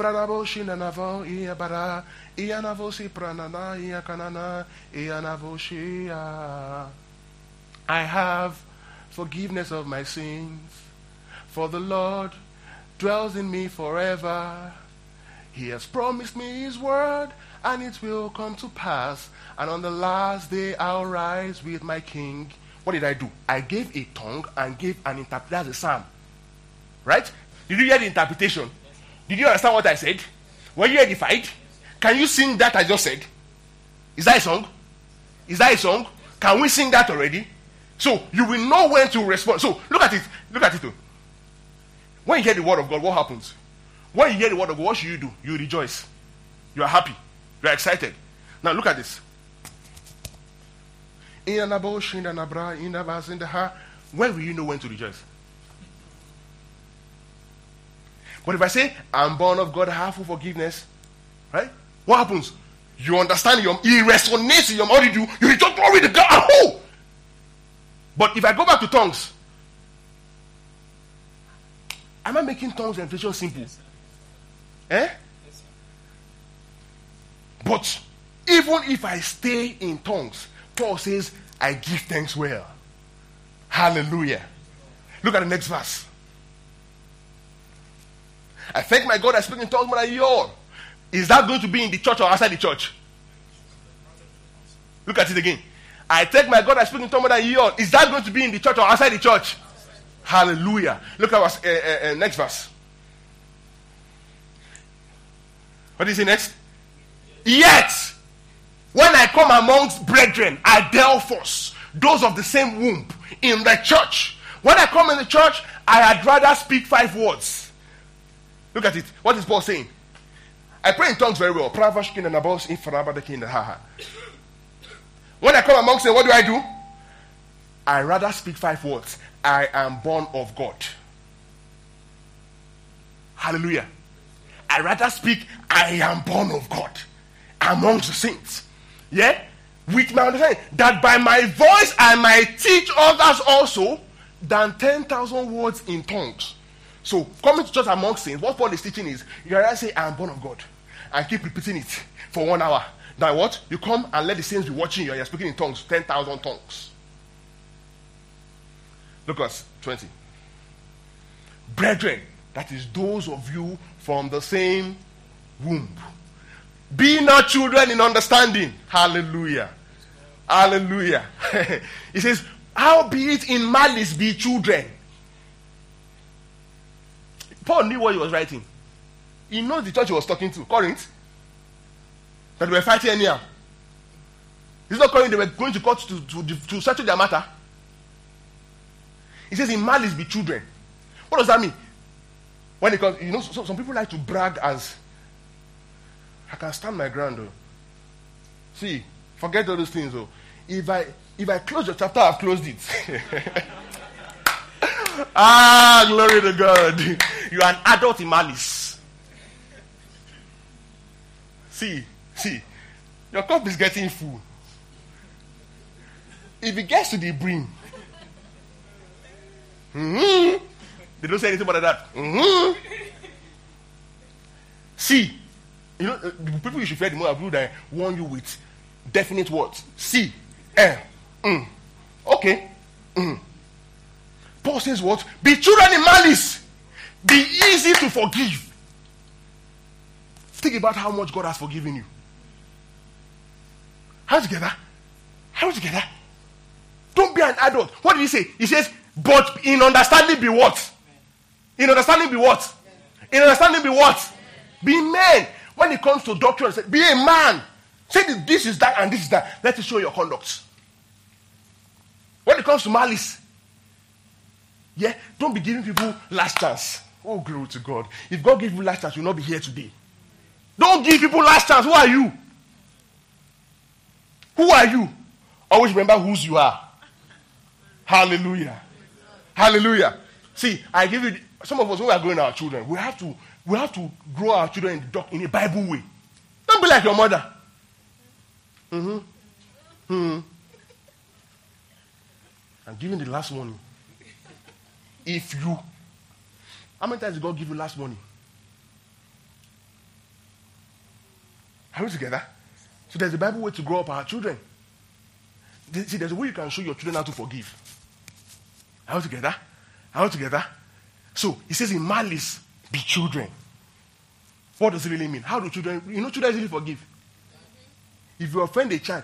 I have forgiveness of my sins, for the Lord dwells in me forever. He has promised me his word, and it will come to pass. And on the last day I'll rise with my king. What did I do? I gave a tongue and gave an interpretation. That's a psalm. Right? Did you hear the interpretation? Did you understand what I said? Were you edified? Can you sing that I just said? Is that a song? Is that a song? Can we sing that already? So you will know when to respond. So look at it. Look at it too. When you hear the word of God, what happens? When you hear the word of God, what should you do? You rejoice. You are happy. You are excited. Now look at this. When will you know when to rejoice? But if I say, I'm born of God, I have full forgiveness, right? What happens? You understand, it resonates in your mind. What do? You rejoice, glory to God. Oh! But if I go back to tongues, am I making tongues and interpretation simple? Eh? But even if I stay in tongues, Paul says, I give thanks well. Hallelujah. Look at the next verse. I thank my God I speak in tongues more than you all. Is that going to be in the church or outside the church? Look at it again. I thank my God I speak in tongues more than you all. Is that going to be in the church or outside the church? Hallelujah. Look at next verse. What is it next? Yet, when I come amongst brethren, Adelphos, those of the same womb, in the church. When I come in the church, I had rather speak 5 words. Look at it. What is Paul saying? I pray in tongues very well. When I come amongst them, what do? I rather speak 5 words. I am born of God. Hallelujah. I rather speak, I am born of God amongst the saints. Yeah? With my understanding that by my voice I might teach others also than 10,000 words in tongues. So, coming to church amongst saints, what Paul is teaching is, you rather say, I am born of God, and keep repeating it for 1 hour. Then what? You come and let the saints be watching you, and you're speaking in tongues, 10,000 tongues. Look at 20. Brethren, that is those of you from the same womb. Be not children in understanding. Hallelujah. Hallelujah. He says, howbeit in malice be children. Paul knew what he was writing. He knows the church he was talking to, Corinth, that they were fighting anyhow. He's not calling they were going to court to settle their matter. He says, in malice be children. What does that mean? When it comes, some people like to brag as, I can stand my ground though. See, forget all those things though. If I close your chapter, I've closed it. Glory to God. You are an adult in malice. See, your cup is getting full. If it gets to the brim, They don't say anything about that. Mm-hmm. See, the people you should fear the most are people that warn you with definite words. See, okay. Paul says what? Be children in malice. Be easy to forgive. Think about how much God has forgiven you. How together? Don't be an adult. What did he say? He says, but in understanding be what? In understanding be what? In understanding be what? Be men. When it comes to doctrine, say, be a man. Say this is that and this is that. Let it show your conduct. When it comes to malice, don't be giving people last chance. Oh, glory to God. If God gave you last chance, you'll not be here today. Don't give people last chance. Who are you? Who are you? Always remember whose you are. Hallelujah. Hallelujah. See, I give you, some of us, when we are growing our children, we have to grow our children in a Bible way. Don't be like your mother. I'm giving the last warning. How many times did God give you last warning? Are we together? So there's a Bible way to grow up our children. See, there's a way you can show your children how to forgive. Are we together? Are we together? So, he says in malice, be children. What does it really mean? How do children, children easily forgive. If you offend a child,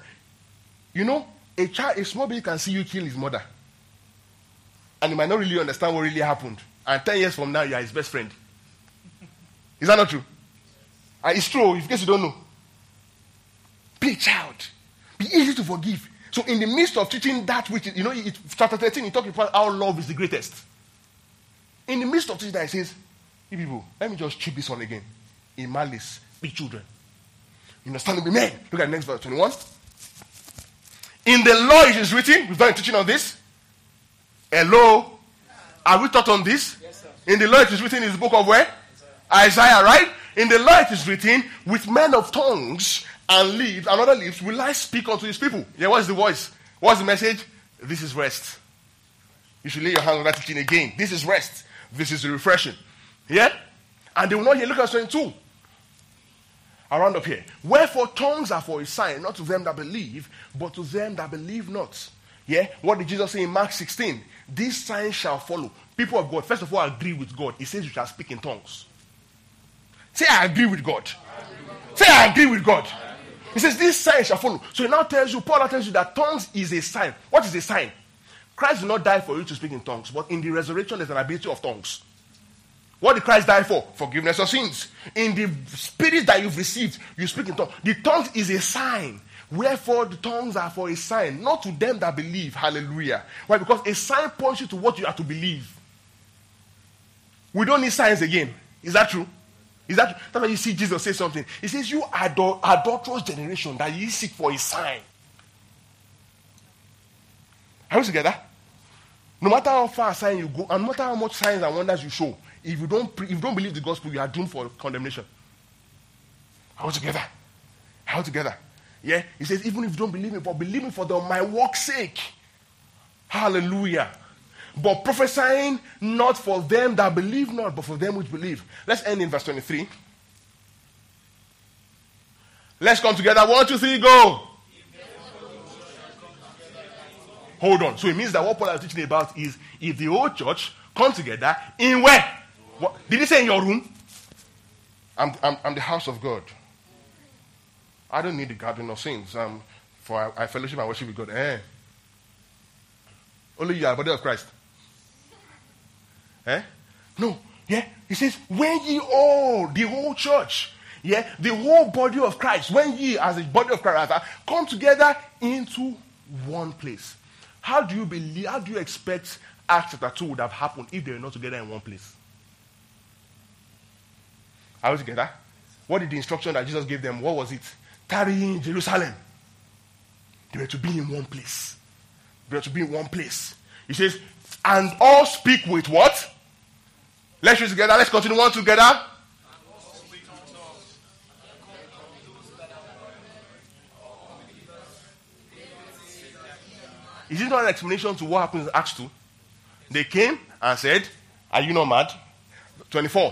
a small baby can see you kill his mother. And he might not really understand what really happened. And 10 years from now, you are his best friend. Is that not true? It's true, in case you don't know. Be a child. Be easy to forgive. So in the midst of teaching that which is, chapter 13, he talks about how love is the greatest. In the midst of teaching that, he says, you people, let me just chip this on again. In malice, be children. You understand? Be men. Look at the next verse, 21. In the law it is written, we've done a teaching on this. Hello? Have we taught on this? Yes, sir. In the law it is written in the book of where? Isaiah, right? In the law it is written, with men of tongues and lips and other lips will I speak unto his people. Yeah, what's the voice? What's the message? This is rest. You should lay your hand on that teaching again. This is rest. This is the refreshing. Yeah? And they will not hear. Look at 22. Around up here. Wherefore tongues are for a sign, not to them that believe, but to them that believe not. Yeah? What did Jesus say in Mark 16? These signs shall follow. People of God, first of all, agree with God. He says you shall speak in tongues. Say, I agree with God. Say, I agree with God. He says, these signs shall follow. So he now tells you, Paul now tells you that tongues is a sign. What is a sign? Christ did not die for you to speak in tongues, but in the resurrection there's an ability of tongues. What did Christ die for? Forgiveness of sins. In the spirit that you've received, you speak in tongues. The tongues is a sign. Wherefore the tongues are for a sign, not to them that believe. Hallelujah. Why? Because a sign points you to what you have to believe. We don't need signs again. Is that true? Is that true? That's why you see Jesus say something. He says, you adulterous generation, that ye seek for a sign. Are we together? No matter how far aside you go, and no matter how much signs and wonders you show, if you don't believe the gospel, you are doomed for condemnation. Are we together? Are we together? Yeah? He says, even if you don't believe me, but believe me for my work's sake. Hallelujah. But prophesying not for them that believe not, but for them which believe. Let's end in verse 23. Let's come together. 1, 2, 3, go. Hold on. So it means that what Paul is teaching about is if the whole church come together in where? What? Did he say in your room? I'm the house of God. I don't need the gathering of saints. For I fellowship and worship with God. Only you are the body of Christ. No. Yeah. He says, when ye all, the whole church, yeah, the whole body of Christ, when ye as the body of Christ come together into one place. How do you expect Acts chapter 2 would have happened if they were not together in one place? Are we together? What did the instruction that Jesus gave them? What was it? Tarry in Jerusalem. They were to be in one place. They were to be in one place. He says, and all speak with what? Let's read together. Let's continue on together. Is it not an explanation to what happens in Acts 2? They came and said, Are you not mad? 24.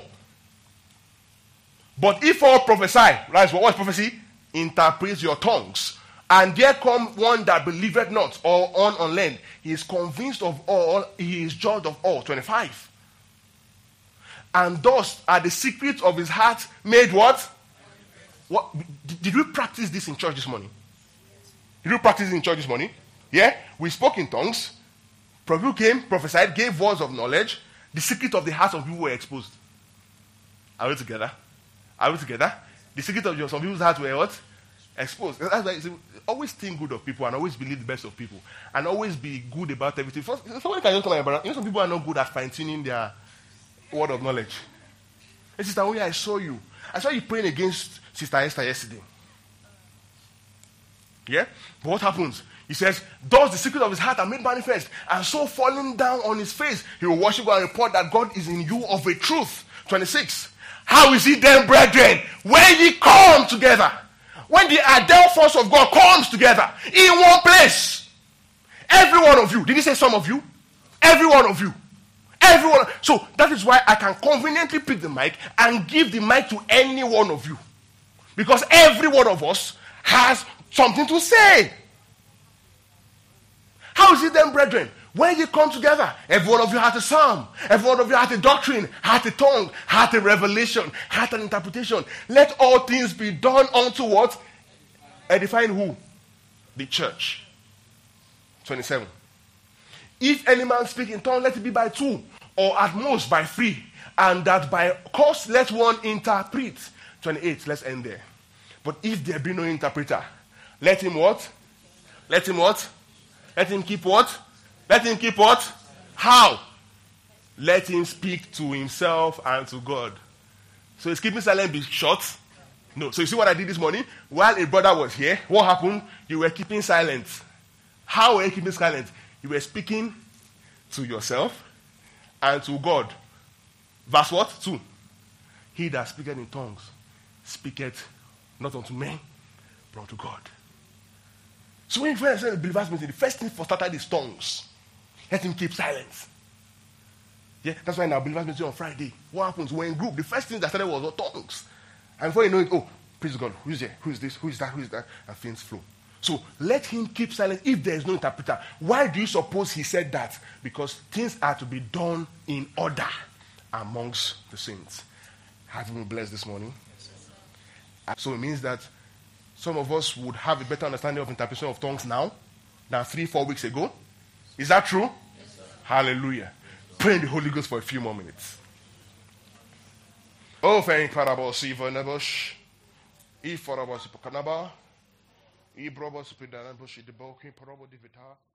But if all prophesy, right? What is prophecy? Interpret your tongues. And there come one that believeth not, or unlearned. He is convinced of all, he is judged of all. 25. And thus are the secrets of his heart made what? What? Did we practice this in church this morning? Did we practice it in church this morning? Yeah? We spoke in tongues. People came, prophesied, gave words of knowledge. The secret of the hearts of people were exposed. Are we together? Are we together? The secret of some people's hearts were what? Exposed. That's why always think good of people and always believe the best of people. And always be good about everything. First, someone can just come and some people are not good at fine-tuning their word of knowledge. Hey, Sister Oya, I saw you. I saw you praying against Sister Esther yesterday. Yeah? But what happens? He says, thus the secret of his heart are made manifest, and so falling down on his face, he will worship God and report that God is in you of a truth. 26. How is it then, brethren, when ye come together? When the Adele force of God comes together in one place. Every one of you. Did he say some of you? Every one of you. Everyone. So that is why I can conveniently pick the mic and give the mic to any one of you. Because every one of us has something to say. How is it then, brethren? When you come together, every one of you has a psalm, every one of you has a doctrine, has a tongue, has a revelation, has an interpretation. Let all things be done unto what? Edifying who? The church. 27. If any man speak in tongue, let it be by 2, or at most by 3, and that by course let one interpret. 28. Let's end there. But if there be no interpreter, let him what? Let him what? Let him keep what? Let him keep what? How? Let him speak to himself and to God. So is keeping silent be short? No. So you see what I did this morning? While a brother was here, what happened? You were keeping silent. How were you keeping silent? You were speaking to yourself and to God. Verse what? 2. He that speaketh in tongues speaketh not unto men, but unto God. So when you find yourself in the believers meeting, the first thing for started is tongues. Let him keep silence. Yeah, that's why in our believers meeting on Friday, what happens? We're in group. The first thing that started was tongues. And before you know it, oh, praise God, who's there? Who is this? Who is that? Who is that? And things flow. So let him keep silent if there is no interpreter. Why do you suppose he said that? Because things are to be done in order amongst the saints. Have you been blessed this morning? So it means that some of us would have a better understanding of interpretation of tongues now than 3-4 weeks ago. Is that true? Yes, sir. Hallelujah. Pray in the Holy Ghost for a few more minutes. Oh, thank you, Siva Nebush. E for our Sipokanaba. E brother Spidanbush, the Boki, Probo Divita.